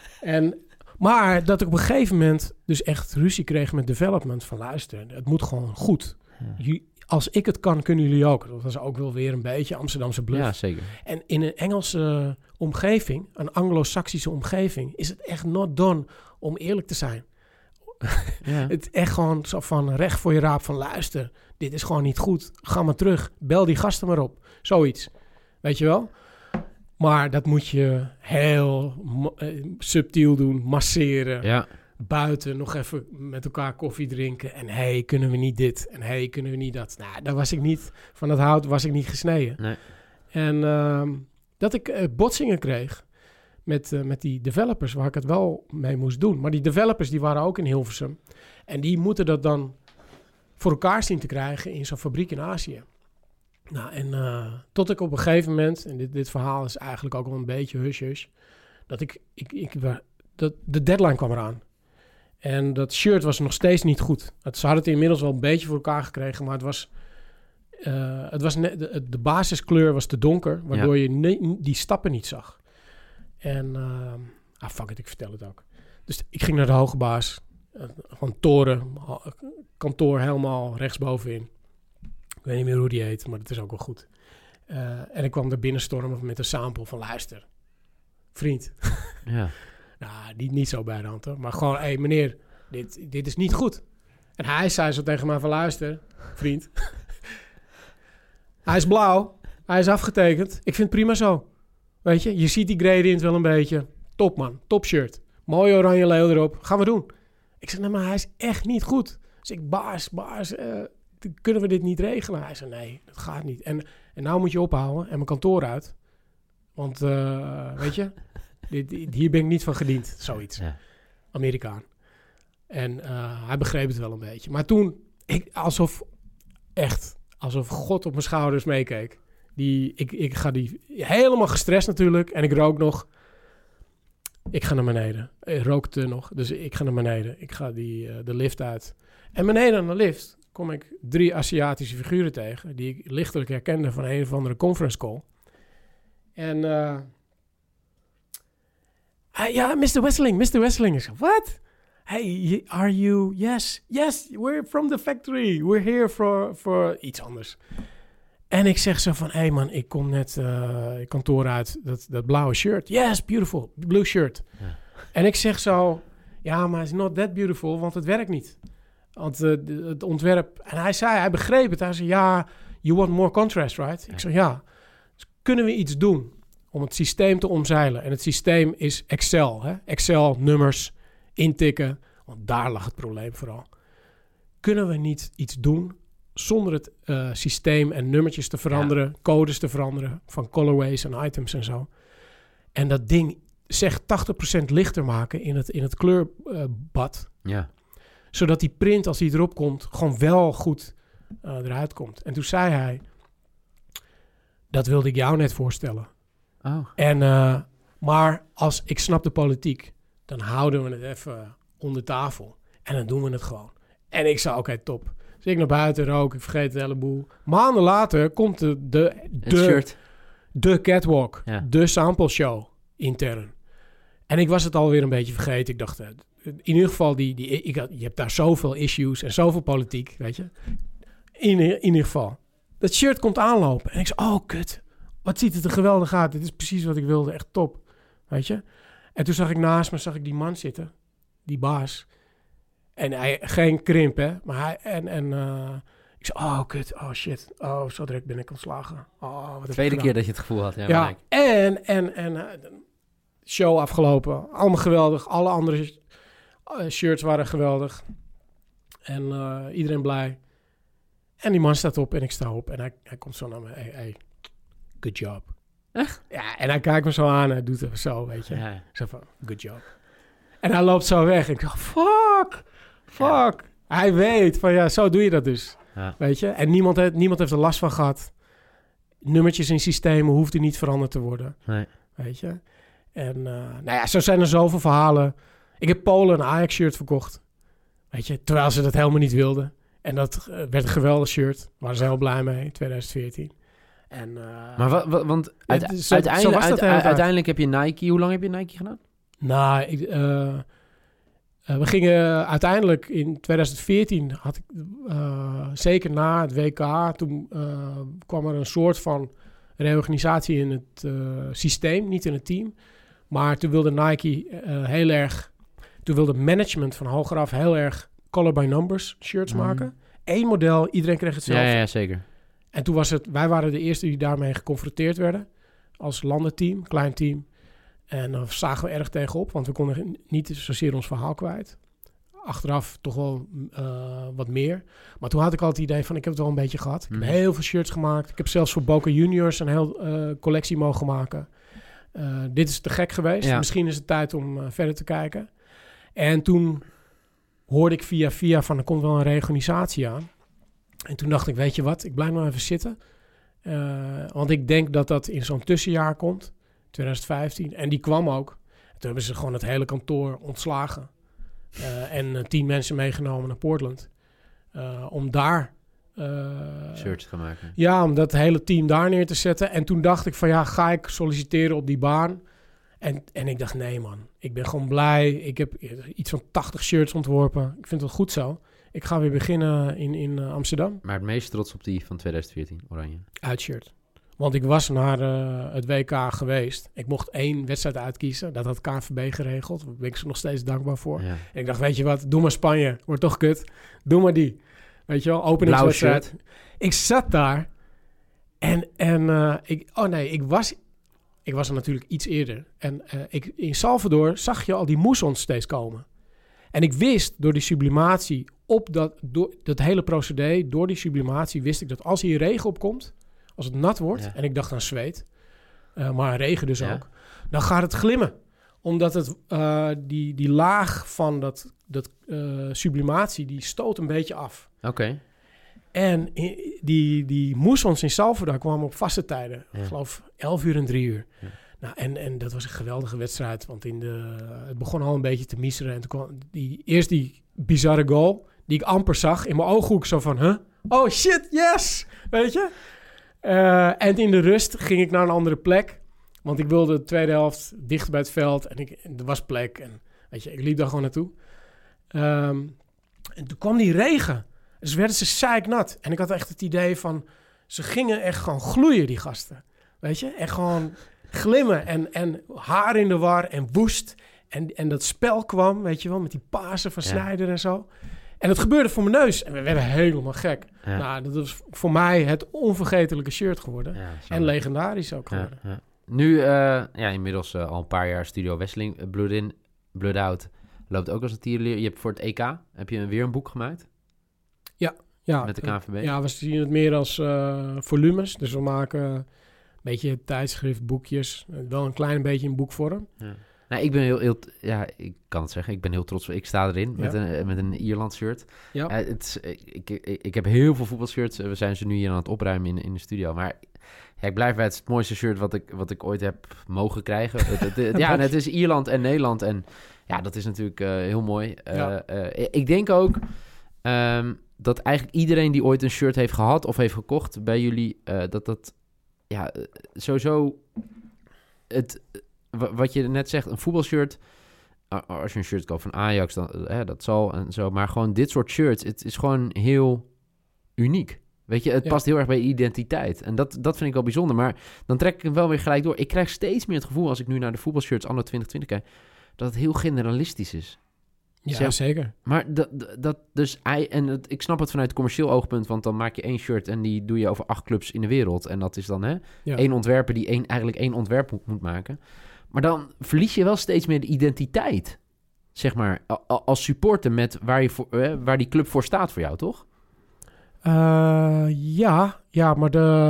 Maar dat ik op een gegeven moment dus echt ruzie kreeg met development van luister, het moet gewoon goed. Ja. Als ik het kan, kunnen jullie ook. Dat was ook wel weer een beetje Amsterdamse bluff. Ja, zeker. En in een Engelse omgeving, een Anglo-Saxische omgeving, is het echt not done om eerlijk te zijn. Ja. Het is echt gewoon zo van recht voor je raap van luister. Dit is gewoon niet goed. Ga maar terug. Bel die gasten maar op. Zoiets. Weet je wel? Maar dat moet je heel subtiel doen. Masseren. Ja. Buiten nog even met elkaar koffie drinken. En hey, kunnen we niet dit? En hey, kunnen we niet dat? Nou, daar was ik niet. Van het hout was ik niet gesneden. Nee. En dat ik botsingen kreeg met die developers waar ik het wel mee moest doen. Maar die developers die waren ook in Hilversum. En die moeten dat dan voor elkaar zien te krijgen in zo'n fabriek in Azië. Nou, en tot ik op een gegeven moment, en dit verhaal is eigenlijk ook wel een beetje hush-hush, dat de deadline kwam eraan. En dat shirt was nog steeds niet goed. Ze hadden het inmiddels wel een beetje voor elkaar gekregen, maar de basiskleur was te donker, waardoor je die stappen niet zag. En fuck it, ik vertel het ook. Dus ik ging naar de hoge baas. Gewoon toren, kantoor helemaal rechtsbovenin. Ik weet niet meer hoe die heet, maar dat is ook wel goed. En ik kwam er binnenstormen met een sample van luister. Vriend. Ja. Nou, niet zo bij de hand hoor. Maar gewoon, hé meneer, dit is niet goed. En hij zei zo tegen mij van luister, vriend. Hij is blauw. Hij is afgetekend. Ik vind het prima zo. Weet je ziet die gradient wel een beetje. Top man, top shirt. Mooi oranje leeuw erop. Gaan we doen. Ik zei, nee, maar hij is echt niet goed. Dus ik, baas, kunnen we dit niet regelen? Hij zei, nee, dat gaat niet. En nou moet je ophouden en mijn kantoor uit. Want, weet je, hier ben ik niet van gediend. Zoiets. Ja. Amerikaan. En hij begreep het wel een beetje. Maar toen, alsof God op mijn schouders meekeek. Ik ga die helemaal gestrest natuurlijk. En ik rook nog. Ik ga naar beneden. Ik rookte nog, dus ik ga naar beneden. Ik ga de lift uit. En beneden aan de lift kom ik 3 Aziatische figuren tegen... die ik lichtelijk herkende van een of andere conference call. En ja, Mr. Wesseling. Ik zeg, what? Hey, are you... Yes, we're from the factory. We're here for iets anders. En ik zeg zo van, hey man, ik kom net kantoor uit, dat blauwe shirt. Yes, beautiful, blue shirt. Ja. En ik zeg zo, ja, maar it's not that beautiful, want het werkt niet. Want het ontwerp... En hij begreep het. Hij zei, ja, you want more contrast, right? Ja. Ik zeg, ja. Dus kunnen we iets doen om het systeem te omzeilen? En het systeem is Excel. Hè? Excel, nummers, intikken. Want daar lag het probleem vooral. Kunnen we niet iets doen zonder het systeem en nummertjes te veranderen, codes te veranderen, van colorways en items en zo. En dat ding zegt 80% lichter maken in het kleurbad. Ja. Zodat die print, als die erop komt, gewoon wel goed eruit komt. En toen zei hij, dat wilde ik jou net voorstellen. Oh. En, maar als ik snap de politiek, dan houden we het even onder tafel. En dan doen we het gewoon. En ik zei, oké, top. Dus ik naar buiten rook, ik vergeet het heleboel. Maanden later komt de catwalk, de sample show intern. En ik was het alweer een beetje vergeten. Ik dacht, in ieder geval, je hebt daar zoveel issues en zoveel politiek, weet je. In ieder geval. Dat shirt komt aanlopen. En ik zei, oh kut, wat ziet het er geweldig uit. Dit is precies wat ik wilde, echt top. Weet je. En toen zag ik naast me die man zitten, die baas. En hij, geen krimp, hè. Maar ik zei, oh, kut, oh, shit. Oh, zo direct ben ik ontslagen. Oh, wat tweede keer dat je het gevoel had. Ja, en show afgelopen. Allemaal geweldig. Alle andere shirts waren geweldig. En iedereen blij. En die man staat op en ik sta op. En hij komt zo naar me. Hey, good job. Echt? Ja, en hij kijkt me zo aan en hij doet het zo, weet je. Ja. Zo van, good job. En hij loopt zo weg. En ik dacht, fuck. Ja. Hij weet van, ja, zo doe je dat dus. Ja. Weet je? En niemand heeft er last van gehad. Nummertjes in systemen hoefden niet veranderd te worden. Nee. Weet je? En nou ja, zo zijn er zoveel verhalen. Ik heb Polen een Ajax-shirt verkocht. Weet je? Terwijl ze dat helemaal niet wilden. En dat werd een geweldig shirt. Daar waren ze heel blij mee in 2014. En, maar want uiteindelijk heb je Nike... Hoe lang heb je Nike gedaan? Nou, we gingen uiteindelijk in 2014... had ik zeker na het WK... toen kwam er een soort van reorganisatie in het systeem, niet in het team. Maar toen wilde Nike heel erg... Toen wilde management van hogeraf heel erg color by numbers shirts maken. 1 model, iedereen kreeg hetzelfde. Ja, zeker. En toen wij waren de eerste die daarmee geconfronteerd werden. Als landenteam, klein team. En daar zagen we erg tegenop, want we konden niet zozeer ons verhaal kwijt. Achteraf toch wel wat meer. Maar toen had ik al het idee van, ik heb het wel een beetje gehad. Ik heb heel veel shirts gemaakt. Ik heb zelfs voor Boca Juniors een heel collectie mogen maken. Dit is te gek geweest. Ja. Misschien is het tijd om verder te kijken. En toen hoorde ik via van, er komt wel een reorganisatie aan. En toen dacht ik, weet je wat, ik blijf nog even zitten. Want ik denk dat in zo'n tussenjaar komt, 2015. En die kwam ook. Toen hebben ze gewoon het hele kantoor ontslagen. En 10 mensen meegenomen naar Portland. Om daar... shirts te gaan maken. Ja, om dat hele team daar neer te zetten. En toen dacht ik van, ja, ga ik solliciteren op die baan? En ik dacht, nee man, ik ben gewoon blij. Ik heb iets van 80 shirts ontworpen. Ik vind het goed zo. Ik ga weer beginnen in Amsterdam. Maar het meest trots op die van 2014, oranje? Uitshirt. Want ik was naar het WK geweest. Ik mocht 1 wedstrijd uitkiezen. Dat had KNVB geregeld. Daar ben ik ze nog steeds dankbaar voor. Ja. En ik dacht, weet je wat, doe maar Spanje. Wordt toch kut. Doe maar die. Weet je wel, openingswedstrijd. Ik zat daar. Ik was er natuurlijk iets eerder. En in Salvador zag je al die moessons steeds komen. En ik wist door die sublimatie door dat hele procedé, door die sublimatie wist ik dat als hier regen opkomt, als het nat wordt, en ik dacht aan zweet, maar regen dus ook, dan gaat het glimmen. Omdat het die laag van dat sublimatie, die stoot een beetje af. Oké. En die moessons in Salvador kwamen op vaste tijden. Ik geloof 11 uur en 3 uur. Ja. Nou, en dat was een geweldige wedstrijd. Want het begon al een beetje te miseren. En toen kwam die bizarre goal, die ik amper zag. In mijn ooghoek zo van, huh? Oh shit, yes! Weet je? En in de rust ging ik naar een andere plek. Want ik wilde de tweede helft dichter bij het veld. En er was plek. En weet je, ik liep daar gewoon naartoe. En toen kwam die regen. Dus werden ze zeiknat. En ik had echt het idee van, ze gingen echt gewoon gloeien, die gasten. Weet je? En gewoon glimmen en haar in de war en woest. En dat spel kwam, weet je wel, met die Pasen van Sneijder en zo. En dat gebeurde voor mijn neus. En we werden helemaal gek. Ja. Nou, dat was voor mij het onvergetelijke shirt geworden. Ja, en legendarisch ook geworden. Ja. Nu, inmiddels al een paar jaar Studio Wesseling. Blood In, Blood Out loopt ook als een tierenleer. Je hebt voor het EK, heb je weer een boek gemaakt? Ja. Met de KNVB? Ja, we zien het meer als volumes. Dus we maken een beetje tijdschrift, boekjes. Wel een klein beetje in boekvorm. Ja. Nou, ik ben ik kan het zeggen, ik ben heel trots. Ik sta erin met een Ierland shirt. Ja. Ik heb heel veel voetbalshirts. We zijn ze nu hier aan het opruimen in de studio. Maar ik blijf bij het mooiste shirt wat ik ooit heb mogen krijgen. Het is Ierland en Nederland. En ja, dat is natuurlijk heel mooi. Ik denk ook dat eigenlijk iedereen die ooit een shirt heeft gehad of heeft gekocht bij jullie, sowieso wat je net zegt, een voetbalshirt, als je een shirt koopt van Ajax, dan dat zal en zo, maar gewoon dit soort shirts, het is gewoon heel uniek. Weet je, het past heel erg bij je identiteit. En dat vind ik wel bijzonder, maar dan trek ik hem wel weer gelijk door. Ik krijg steeds meer het gevoel, als ik nu naar de voetbalshirts anno 2020 kijk, dat het heel generalistisch is. Ja, zeker. Maar ik snap het vanuit commercieel oogpunt, want dan maak je 1 shirt en die doe je over 8 clubs in de wereld. En dat is dan 1 ontwerper die eigenlijk 1 ontwerp moet maken. Maar dan verlies je wel steeds meer de identiteit, zeg maar, als supporter met waar die club voor staat voor jou, toch? Ja, maar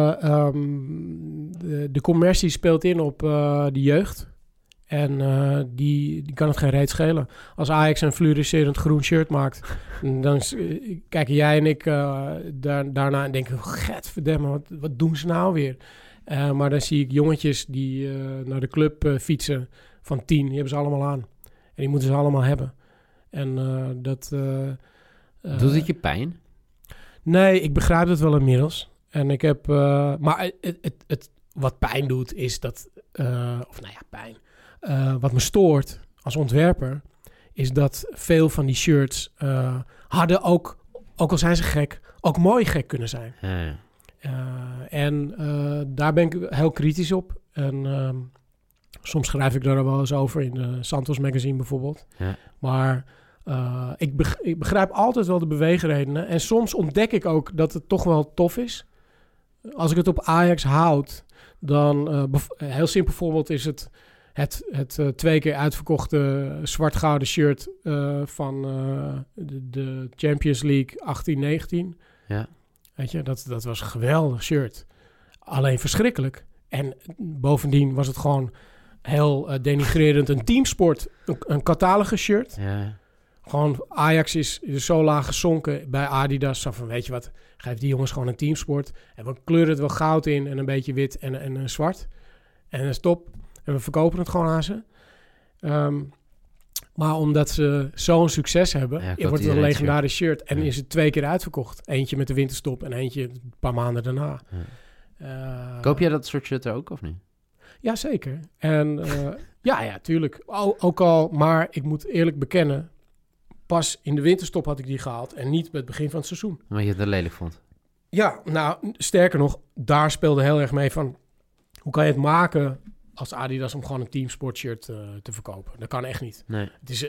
de commercie speelt in op de jeugd. En die kan het geen reet schelen. Als Ajax een fluoriserend groen shirt maakt, dan kijken jij en ik daarna en denken, gadverdamme, wat doen ze nou weer? Maar dan zie ik jongetjes die naar de club fietsen van 10, die hebben ze allemaal aan. En die moeten ze allemaal hebben. En dat... Doet het je pijn? Nee, ik begrijp het wel inmiddels. En ik heb... maar het wat pijn doet, is dat... pijn... wat me stoort als ontwerper, is dat veel van die shirts hadden ook al zijn ze gek, ook mooi gek kunnen zijn. Ja. En daar ben ik heel kritisch op. En soms schrijf ik daar wel eens over in de Santos Magazine bijvoorbeeld. Ja. Maar ik begrijp altijd wel de beweegredenen. En soms ontdek ik ook dat het toch wel tof is. Als ik het op Ajax houd, dan... heel simpel voorbeeld is het 2 keer uitverkochte zwart-gouden shirt van de Champions League 18-19. Ja. Weet je, dat was een geweldig shirt. Alleen verschrikkelijk. En bovendien was het gewoon heel denigrerend een teamsport. Een catalogus shirt. Ja. Gewoon Ajax is zo laag gezonken bij Adidas. Zo van, weet je wat, geef die jongens gewoon een teamsport. En we kleuren het wel goud in en een beetje wit en zwart. En dat is top. En we verkopen het gewoon aan ze. Maar omdat ze zo'n succes hebben, wordt het een legendarisch shirt. En is het 2 keer uitverkocht. Eentje met de winterstop en eentje een paar maanden daarna. Ja. Koop jij dat soort shirt ook, of niet? Ja, zeker. En ja, tuurlijk. Ook al, maar ik moet eerlijk bekennen, pas in de winterstop had ik die gehaald en niet bij het begin van het seizoen. Maar je het er lelijk vond. Ja, nou, sterker nog, daar speelde heel erg mee van, hoe kan je het maken als Adidas om gewoon een teamsportshirt te verkopen? Dat kan echt niet. Nee. Het is,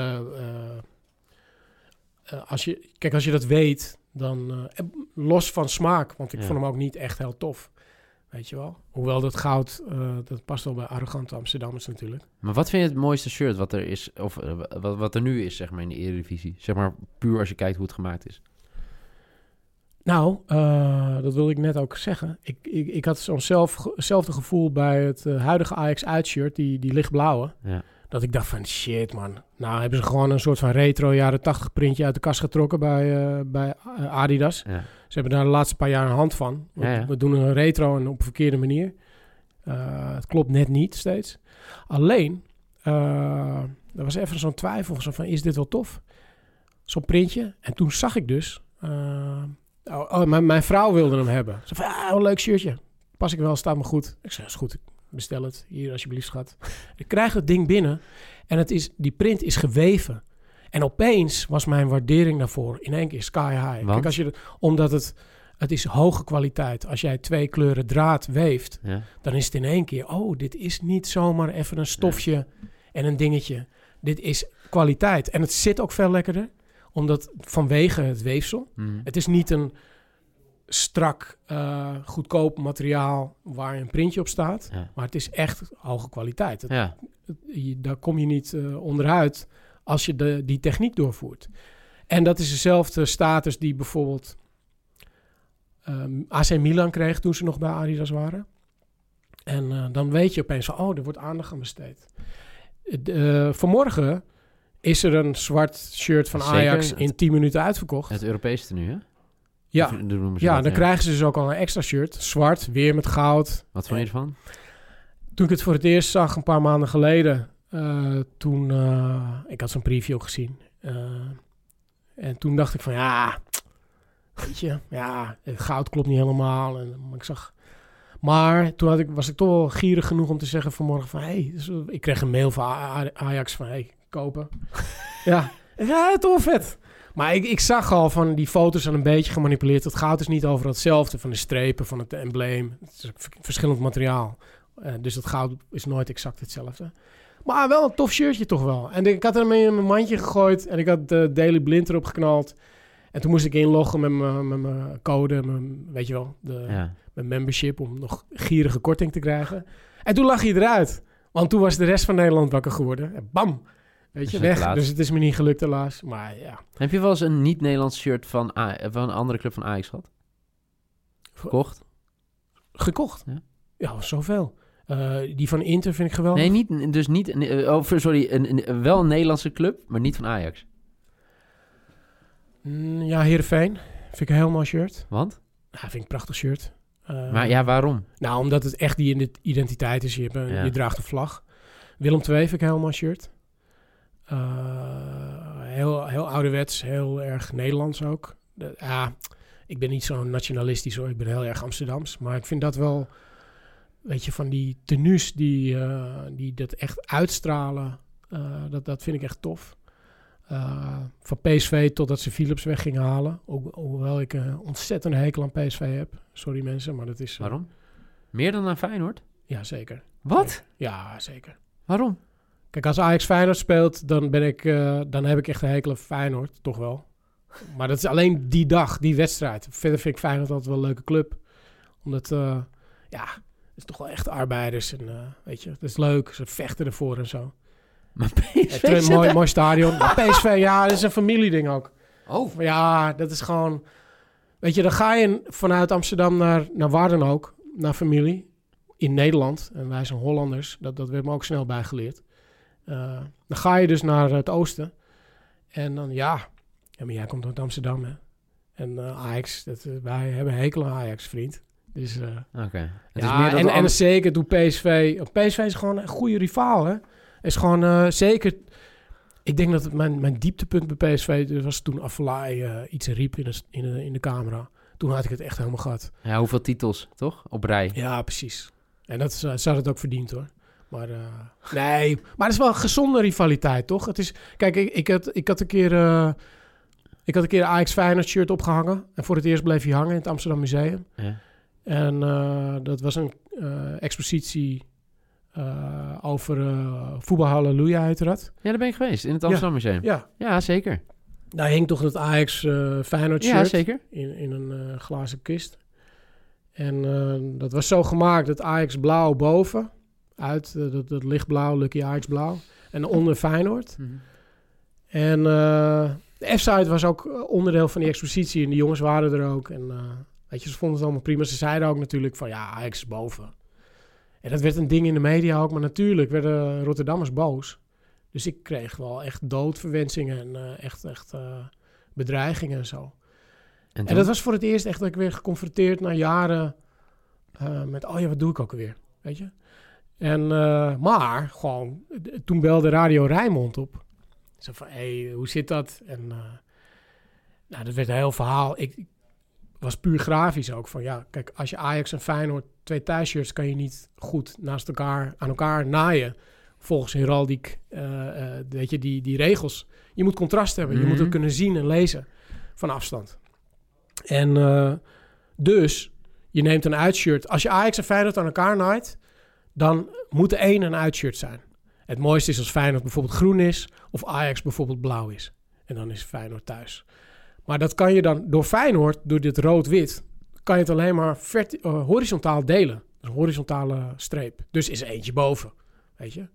als je dat weet, dan los van smaak, want ik vond hem ook niet echt heel tof. Weet je wel? Hoewel dat goud, dat past wel bij arrogante Amsterdammers natuurlijk. Maar wat vind je het mooiste shirt wat er is, of wat er nu is, zeg maar, in de Eredivisie? Zeg maar, puur als je kijkt hoe het gemaakt is. Nou, dat wilde ik net ook zeggen. Ik had hetzelfde gevoel bij het huidige Ajax uitshirt, die lichtblauwe. Ja. Dat ik dacht van, shit man. Nou hebben ze gewoon een soort van retro jaren 80 printje uit de kast getrokken bij Adidas. Ja. Ze hebben daar de laatste paar jaar een hand van. We doen een retro en op een verkeerde manier. Het klopt net niet steeds. Alleen, er was even zo'n twijfel zo van, is dit wel tof? Zo'n printje. En toen zag ik dus... mijn vrouw wilde hem hebben. Ze zei van, een leuk shirtje. Pas ik wel, staat me goed. Ik zei, is goed, bestel het. Hier, alsjeblieft, schat. Ik krijg het ding binnen en die print is geweven. En opeens was mijn waardering daarvoor in één keer sky high. Kijk, omdat het is hoge kwaliteit. Als jij 2 kleuren draad weeft, dan is het in één keer... dit is niet zomaar even een stofje en een dingetje. Dit is kwaliteit. En het zit ook veel lekkerder. Omdat vanwege het weefsel. Het is niet een strak, goedkoop materiaal waar een printje op staat. Ja. Maar het is echt hoge kwaliteit. Daar kom je niet onderuit als je die techniek doorvoert. En dat is dezelfde status die bijvoorbeeld AC Milan kreeg toen ze nog bij Adidas waren. En dan weet je opeens van, er wordt aandacht aan besteed. Vanmorgen... is er een zwart shirt van Ajax in 10 minuten uitverkocht. Het Europese tenue, hè? Ja, dan krijgen ze dus ook al een extra shirt. Zwart, weer met goud. Wat vond je ervan? Toen ik het voor het eerst zag, een paar maanden geleden... ik had zo'n preview gezien. En toen dacht ik van, weet je... het goud klopt niet helemaal. Maar toen was ik toch wel gierig genoeg om te zeggen vanmorgen van... ik kreeg een mail van Ajax van... kopen. Ja, toch vet. Maar ik zag al van die foto's al een beetje gemanipuleerd. Het goud is niet overal hetzelfde van de strepen, van het embleem. Het is verschillend materiaal. Dus het goud is nooit exact hetzelfde. Maar wel een tof shirtje toch wel. En ik had er mee in mijn mandje gegooid en ik had de Daily Blind erop geknald. En toen moest ik inloggen met mijn code, weet je wel, mijn membership om nog gierige korting te krijgen. En toen lag hij eruit. Want toen was de rest van Nederland wakker geworden. En bam! Weet je, weg. Dus het is me niet gelukt helaas. Maar ja. Heb je wel eens een niet-Nederlands shirt van een andere club van Ajax gehad? Gekocht? Ja, zoveel. Die van Inter vind ik geweldig. Wel een Nederlandse club, maar niet van Ajax. Ja, Heerenveen. Vind ik een heel mooi shirt. Want? Ja, vind ik een prachtig shirt. Maar waarom? Nou, omdat het echt die identiteit is. Je draagt een vlag. Willem II vind ik een heel mooi shirt. Heel ouderwets, heel erg Nederlands ook. Ik ben niet zo nationalistisch hoor. Ik ben heel erg Amsterdams. Maar ik vind dat wel, weet je, van die tenues die dat echt uitstralen. Dat vind ik echt tof. Van PSV totdat ze Philips weg gingen halen. Hoewel ik een ontzettend hekel aan PSV heb. Sorry mensen, maar dat is... Waarom? Meer dan aan Feyenoord? Ja, zeker. Wat? Ja, zeker. Waarom? Kijk, als Ajax Feyenoord speelt, dan heb ik echt een hekel aan Feyenoord. Toch wel. Maar dat is alleen die dag, die wedstrijd. Verder vind ik Feyenoord altijd wel een leuke club. Omdat, het is toch wel echt arbeiders. En weet je, dat is leuk. Ze vechten ervoor en zo. Maar PSV mooi stadion. Maar PSV, dat is een familieding ook. Oh. Ja, dat is gewoon... Weet je, dan ga je vanuit Amsterdam naar waar dan ook. Naar familie. In Nederland. En wij zijn Hollanders. Dat werd me ook snel bijgeleerd. Dan ga je dus naar het oosten. En dan, maar jij komt uit Amsterdam, hè. En Ajax, wij hebben een hekel aan Ajax, vriend. Dus, Oké. En zeker toen PSV... PSV is gewoon een goede rivaal, hè. Is gewoon zeker... Ik denk dat het mijn dieptepunt bij PSV was toen Afellay iets riep in de camera. Toen had ik het echt helemaal gehad. Ja, hoeveel titels, toch? Op rij. Ja, precies. En dat ze had het ook verdiend, hoor. Maar nee, maar het is wel een gezonde rivaliteit, toch? Het is, kijk, ik had een keer een Ajax Feyenoord shirt opgehangen. En voor het eerst bleef hij hangen in het Amsterdam Museum. Ja. En dat was een expositie over voetbal Halleluja uiteraard. Ja, daar ben ik geweest, in het Amsterdam Museum. Ja, zeker. Daar hing toch het Ajax Feyenoord shirt. Ja, zeker. In een glazen kist. En dat was zo gemaakt dat Ajax blauw boven... uit dat lichtblauw, Lucky Ajax blauw. En onder Feyenoord. Mm-hmm. En de F-side was ook onderdeel van die expositie. En die jongens waren er ook. En weet je, ze vonden het allemaal prima. Ze zeiden ook natuurlijk van, ja, Ajax is boven. En dat werd een ding in de media ook. Maar natuurlijk werden Rotterdammers boos. Dus ik kreeg wel echt doodverwensingen en echt bedreigingen en zo. En dat was voor het eerst echt dat ik weer geconfronteerd na jaren met, oh ja, wat doe ik ook alweer? Weet je? En, maar gewoon, toen belde Radio Rijnmond op. Zo van, hey, hoe zit dat? En nou, dat werd een heel verhaal. Ik was puur grafisch ook. Van ja, kijk, als je Ajax en Feyenoord 2 thuisshirts kan je niet goed naast elkaar aan elkaar naaien. Volgens heraldiek, weet je, die regels. Je moet contrast hebben. Mm-hmm. Je moet het kunnen zien en lezen van afstand. En dus, je neemt een uitshirt. Als je Ajax en Feyenoord aan elkaar naait, dan moet er één een uitshirt zijn. Het mooiste is als Feyenoord bijvoorbeeld groen is, of Ajax bijvoorbeeld blauw is. En dan is Feyenoord thuis. Maar dat kan je dan door Feyenoord, door dit rood-wit, kan je het alleen maar horizontaal delen. Dat is een horizontale streep. Dus is er eentje boven, weet je.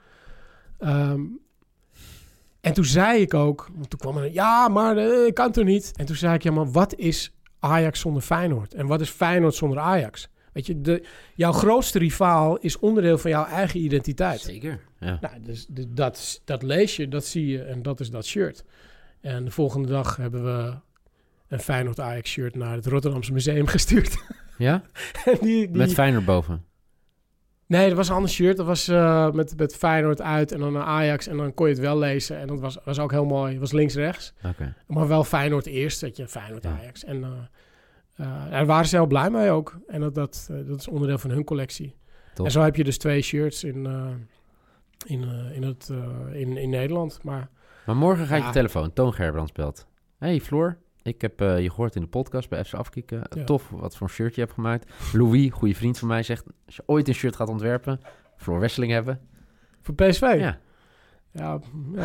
En toen zei ik ook, want toen kwam er, ja, maar ik kan het er niet. En toen zei ik, ja, maar wat is Ajax zonder Feyenoord? En wat is Feyenoord zonder Ajax? Weet je, jouw grootste rivaal is onderdeel van jouw eigen identiteit. Zeker, ja. Nou, dus dat lees je, dat zie je en dat is dat shirt. En de volgende dag hebben we een Feyenoord Ajax shirt naar het Rotterdamse Museum gestuurd. Ja? die... Met Feyenoord boven? Nee, dat was een ander shirt. Dat was met Feyenoord uit en dan een Ajax. En dan kon je het wel lezen. En dat was ook heel mooi. Het was links-rechts. Okay. Maar wel Feyenoord eerst, weet je. Feyenoord Ajax. En daar waren ze heel blij mee ook. En dat is onderdeel van hun collectie. Top. En zo heb je dus 2 shirts in Nederland. Maar morgen gaat je telefoon. Toon Gerbrands belt. Hey Floor, ik heb je gehoord in de podcast bij FC Afkikken. Tof, wat voor een shirt je hebt gemaakt. Louis, goede vriend van mij, zegt... als je ooit een shirt gaat ontwerpen, Floor Wesseling hebben. Voor PSV? Ja. Ja.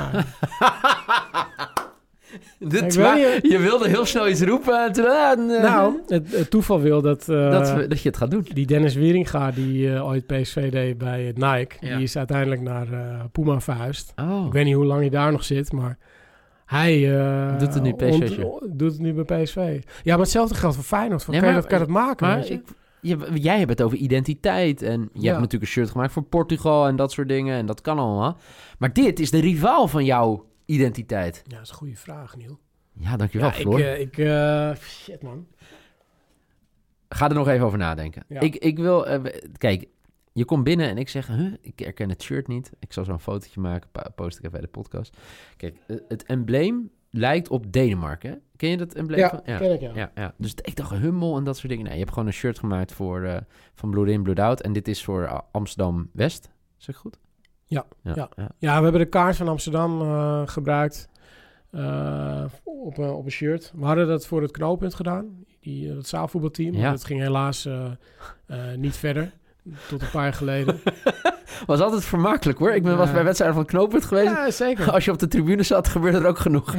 Je wilde heel snel iets roepen. Nou, het toeval wil dat je het gaat doen. Die Dennis Wieringa, die ooit PSV deed bij het Nike... die is uiteindelijk naar Puma verhuisd. Oh. Ik weet niet hoe lang hij daar nog zit, maar... Hij doet het nu PSV. Doet het nu bij PSV. Ja, maar hetzelfde geldt voor Feyenoord. Kan je dat maken? Maar jij hebt het over identiteit. En je hebt natuurlijk een shirt gemaakt voor Portugal en dat soort dingen. En dat kan allemaal. Maar dit is de rivaal van jouw identiteit. Ja, dat is een goede vraag, Niel. Ja, dankjewel, Floor. Shit, man. Ga er nog even over nadenken. Ja. Ik wil... kijk, je komt binnen en ik zeg... ik herken het shirt niet. Ik zal zo'n fotootje maken. Post ik even bij de podcast. Kijk, het embleem lijkt op Denemarken. Hè? Ken je dat embleem? Ja, ken ik, ja. Dus ik dacht Hummel en dat soort dingen. Nee, je hebt gewoon een shirt gemaakt van Blood In, Blood Out. En dit is voor Amsterdam-West. Zeg ik goed? Ja, we hebben de kaart van Amsterdam gebruikt op een shirt. We hadden dat voor het knooppunt gedaan. Dat zaalvoetbalteam. Ja. Dat ging helaas niet verder. Tot een paar jaar geleden. Was altijd vermakelijk hoor. Ik was bij wedstrijden van het knooppunt geweest. Ja, zeker. Als je op de tribune zat, gebeurde er ook genoeg.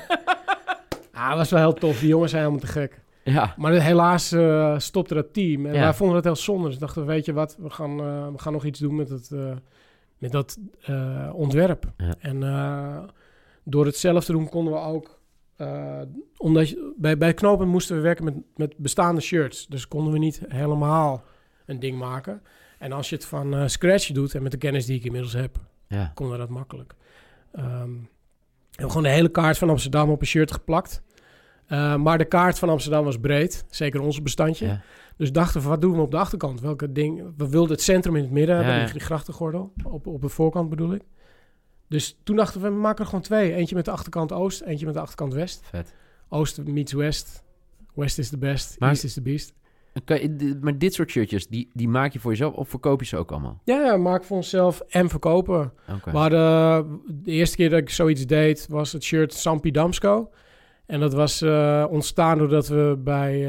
Het was wel heel tof. Die jongens zijn helemaal te gek. Ja. Maar helaas stopte dat team. En wij vonden het heel zonde. Dus dachten, weet je wat, we gaan nog iets doen met dat ontwerp. Ja. En door het zelf te doen konden we ook... omdat bij knooppunt moesten we werken met bestaande shirts. Dus konden we niet helemaal een ding maken. En als je het van scratch doet en met de kennis die ik inmiddels heb, konden we dat makkelijk. We hebben gewoon de hele kaart van Amsterdam op een shirt geplakt. Maar de kaart van Amsterdam was breed, zeker ons bestandje. Ja. Dus dachten we, wat doen we op de achterkant? Welke ding? We wilden het centrum in het midden hebben, die grachtengordel. Op de voorkant bedoel ik. Dus toen dachten we maken er gewoon 2. Eentje met de achterkant Oost, eentje met de achterkant West. Vet. Oost meets West. West is the best, East is the beast. Maar dit soort shirtjes, die maak je voor jezelf of verkoop je ze ook allemaal? Ja, maak voor onszelf en verkopen. Okay. Maar de eerste keer dat ik zoiets deed, was het shirt Sampi Damsko. En dat was ontstaan doordat we bij...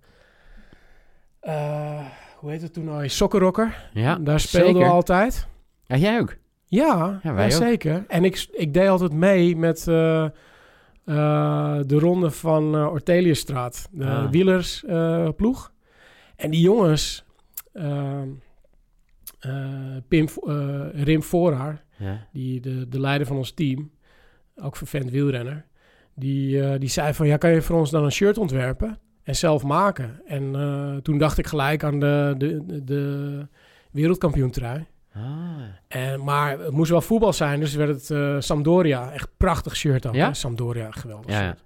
hoe heet het toen al? Sokkenrocker. Ja, daar speelden we altijd. Ja, jij ook? Ja, wij ook. Zeker. En ik deed altijd mee met de ronde van Orteliusstraat. De wielersploeg. En die jongens... Rim Voorhaar, de leider van ons team, ook vervent wielrenner, die zei van, ja, kan je voor ons dan een shirt ontwerpen en zelf maken? En toen dacht ik gelijk aan de wereldkampioentrui. Maar het moest wel voetbal zijn, dus werd het Sampdoria. Echt prachtig shirt ook. Ja? Sampdoria, geweldig shirt.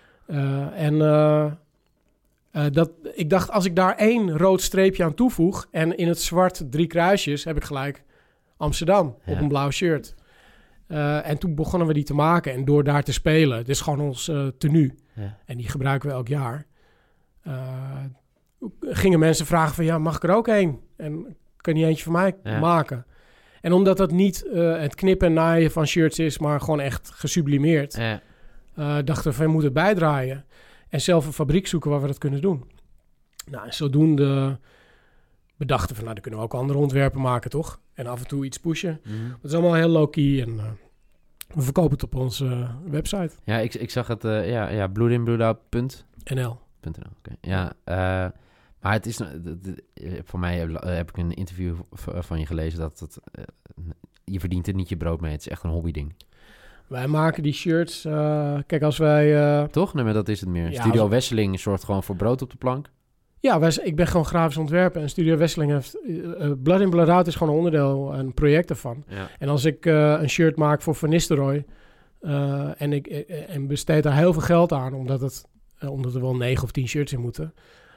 Ik dacht, als ik daar 1 rood streepje aan toevoeg en in het zwart 3 kruisjes, heb ik gelijk Amsterdam op een blauw shirt. En toen begonnen we die te maken en door daar te spelen. Dit is gewoon ons tenue. Ja. En die gebruiken we elk jaar. Gingen mensen vragen van, ja, mag ik er ook een? En kan je eentje voor mij maken? En omdat dat niet het knippen en naaien van shirts is, maar gewoon echt gesublimeerd, dachten we, we moeten het bijdraaien. En zelf een fabriek zoeken waar we dat kunnen doen. Nou, en zodoende bedachten we, dan kunnen we ook andere ontwerpen maken, toch? En af en toe iets pushen. Mm-hmm. Dat is allemaal heel low-key en we verkopen het op onze website. Ja, ik zag het, bloedinbloedout.nl. Okay. Ja, maar het is... voor mij heb ik een interview van je gelezen dat je verdient er niet je brood mee. Het is echt een hobbyding. Wij maken die shirts... kijk, als wij... Toch? Nee, maar dat is het meer. Ja, Studio Wesseling zorgt gewoon voor brood op de plank. Ja, ik ben gewoon grafisch ontwerper. En Studio Wesseling heeft... Blood in Blood Out is gewoon een onderdeel, een project ervan. Ja. En als ik een shirt maak voor Van Nistelrooy... en besteed daar heel veel geld aan... omdat er wel 9 of 10 shirts in moeten...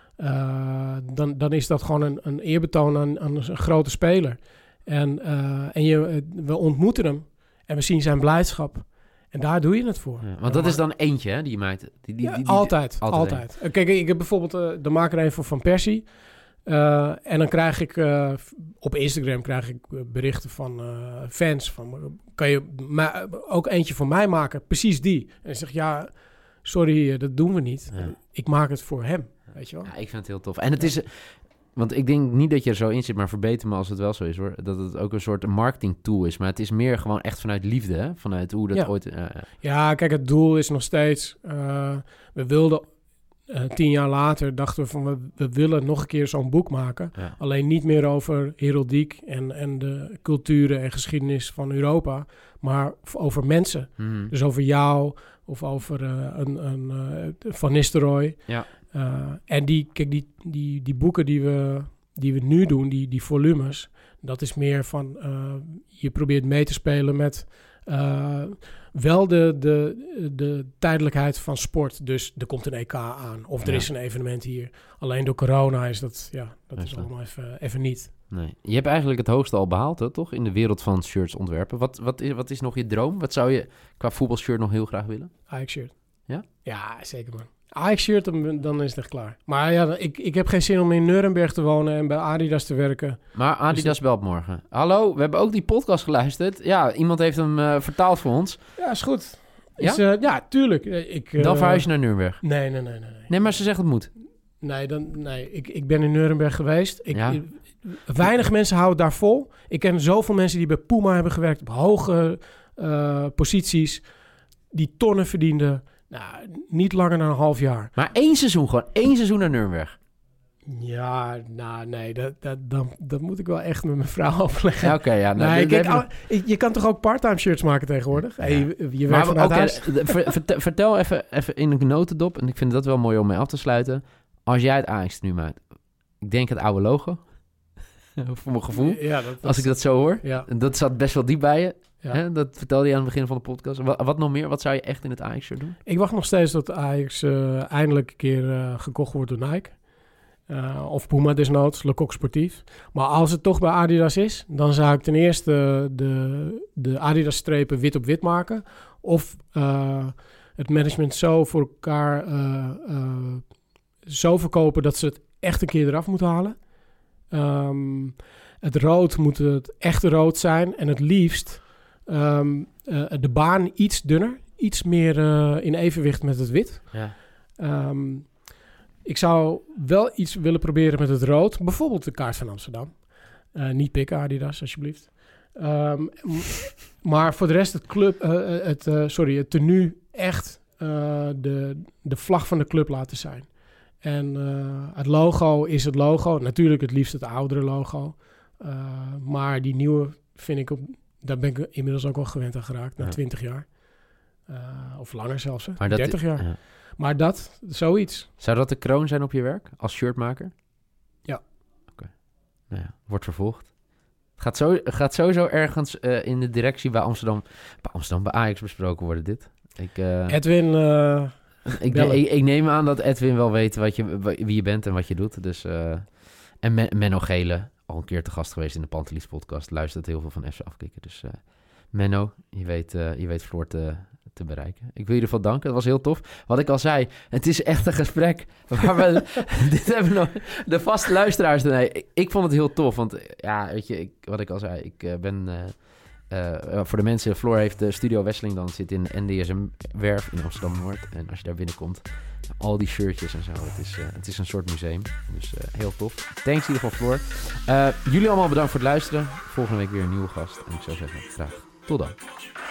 dan is dat gewoon een eerbetoon aan een grote speler. En we ontmoeten hem... En we zien zijn blijdschap. En daar doe je het voor. Ja, want dat is dan eentje, hè, die je maakt? Altijd. Kijk, ik heb bijvoorbeeld... de maker een voor Van Persie. En dan krijg ik... op Instagram krijg ik berichten van fans. Van, kan je ook eentje voor mij maken? Precies die. En ik zeg, ja, sorry, dat doen we niet. Ja. Ik maak het voor hem. Weet je wel? Ja, ik vind het heel tof. En het is... Want ik denk niet dat je er zo in zit, maar verbeter me als het wel zo is, hoor. Dat het ook een soort marketing tool is. Maar het is meer gewoon echt vanuit liefde, hè? Vanuit hoe dat ooit... Ja, kijk, het doel is nog steeds... we wilden 10 jaar later, dachten we van... We willen nog een keer zo'n boek maken. Ja. Alleen niet meer over heraldiek en de culturen en geschiedenis van Europa. Maar over mensen. Mm. Dus over jou of over een Van Nistelrooy. Ja. En die boeken die we nu doen, die volumes, dat is meer van je probeert mee te spelen met wel de tijdelijkheid van sport. Dus er komt een EK aan of er is een evenement hier. Alleen door corona is dat is allemaal even niet. Nee. Je hebt eigenlijk het hoogste al behaald, hè, toch? In de wereld van shirts ontwerpen. Wat is nog je droom? Wat zou je qua voetbalshirt nog heel graag willen? Ajax-shirt. Ja? Ja, zeker, man. Ajax-shirt, dan is het echt klaar. Maar ja, ik heb geen zin om in Nuremberg te wonen en bij Adidas te werken. Maar Adidas belt morgen. Hallo, we hebben ook die podcast geluisterd. Ja, iemand heeft hem vertaald voor ons. Ja, is goed. Ja, tuurlijk. Dan verhuis je naar Nuremberg. Nee. Nee, maar ze zegt het moet. Nee. Ik ben in Nuremberg geweest. Weinig mensen houden daar vol. Ik ken zoveel mensen die bij Puma hebben gewerkt op hoge posities, die tonnen verdienden. Nou, niet langer dan een half jaar. Maar 1 seizoen, gewoon 1 seizoen naar Nuremberg. Ja, nee, dat moet ik wel echt met mijn vrouw overleggen. Ja, oké, ja. Je kan toch ook part-time shirts maken tegenwoordig? Ja. Je werkt vanuit huis. Vertel even in een notendop, en ik vind dat wel mooi om mee af te sluiten. Als jij het Ajax nu maakt, ik denk het oude logo, voor mijn gevoel, als ik dat zo hoor. Ja. Dat zat best wel diep bij je. Ja. Hè? Dat vertelde je aan het begin van de podcast. Wat nog meer? Wat zou je echt in het Ajax-shirt doen? Ik wacht nog steeds dat Ajax eindelijk een keer gekocht wordt door Nike. Of Puma desnoods, Le Coq Sportief. Maar als het toch bij Adidas is, dan zou ik ten eerste de Adidas-strepen wit op wit maken. Of het management zo voor elkaar zo verkopen dat ze het echt een keer eraf moet halen. Het rood moet het echte rood zijn. En het liefst de baan iets dunner. Iets meer in evenwicht met het wit. Ja. Ik zou wel iets willen proberen met het rood. Bijvoorbeeld de kaart van Amsterdam. Niet pikken, Adidas, alsjeblieft. Maar voor de rest het tenue echt de vlag van de club laten zijn. En het logo is het logo. Natuurlijk het liefst het oudere logo. Maar die nieuwe vind ik daar ben ik inmiddels ook wel gewend aan geraakt. Na 20 jaar. Of langer zelfs. 30 jaar. Ja. Maar zoiets. Zou dat de kroon zijn op je werk als shirtmaker? Ja. Oké. Nou ja, wordt vervolgd. Gaat sowieso ergens in de directie bij Ajax besproken worden dit. Edwin... Ik neem aan dat Edwin wel weet wie je bent en wat je doet. Dus, en Menno Gele, al een keer te gast geweest in de Pantelis podcast, luistert heel veel van FC Afkikken. Dus Menno, je weet Floor te bereiken. Ik wil je in ieder geval danken. Dat was heel tof. Wat ik al zei, het is echt een gesprek waar we dit hebben nog de vaste luisteraars. Nee, ik vond het heel tof, want ja, weet je, wat ik al zei, ik ben voor de mensen, Floor heeft de Studio Wesseling, dan zit in NDSM-werf in Amsterdam-Noord. En als je daar binnenkomt, al die shirtjes en zo, het is een soort museum. Dus heel tof. Thanks in ieder geval, Floor. Jullie allemaal bedankt voor het luisteren. Volgende week weer een nieuwe gast. En ik zou zeggen, graag tot dan.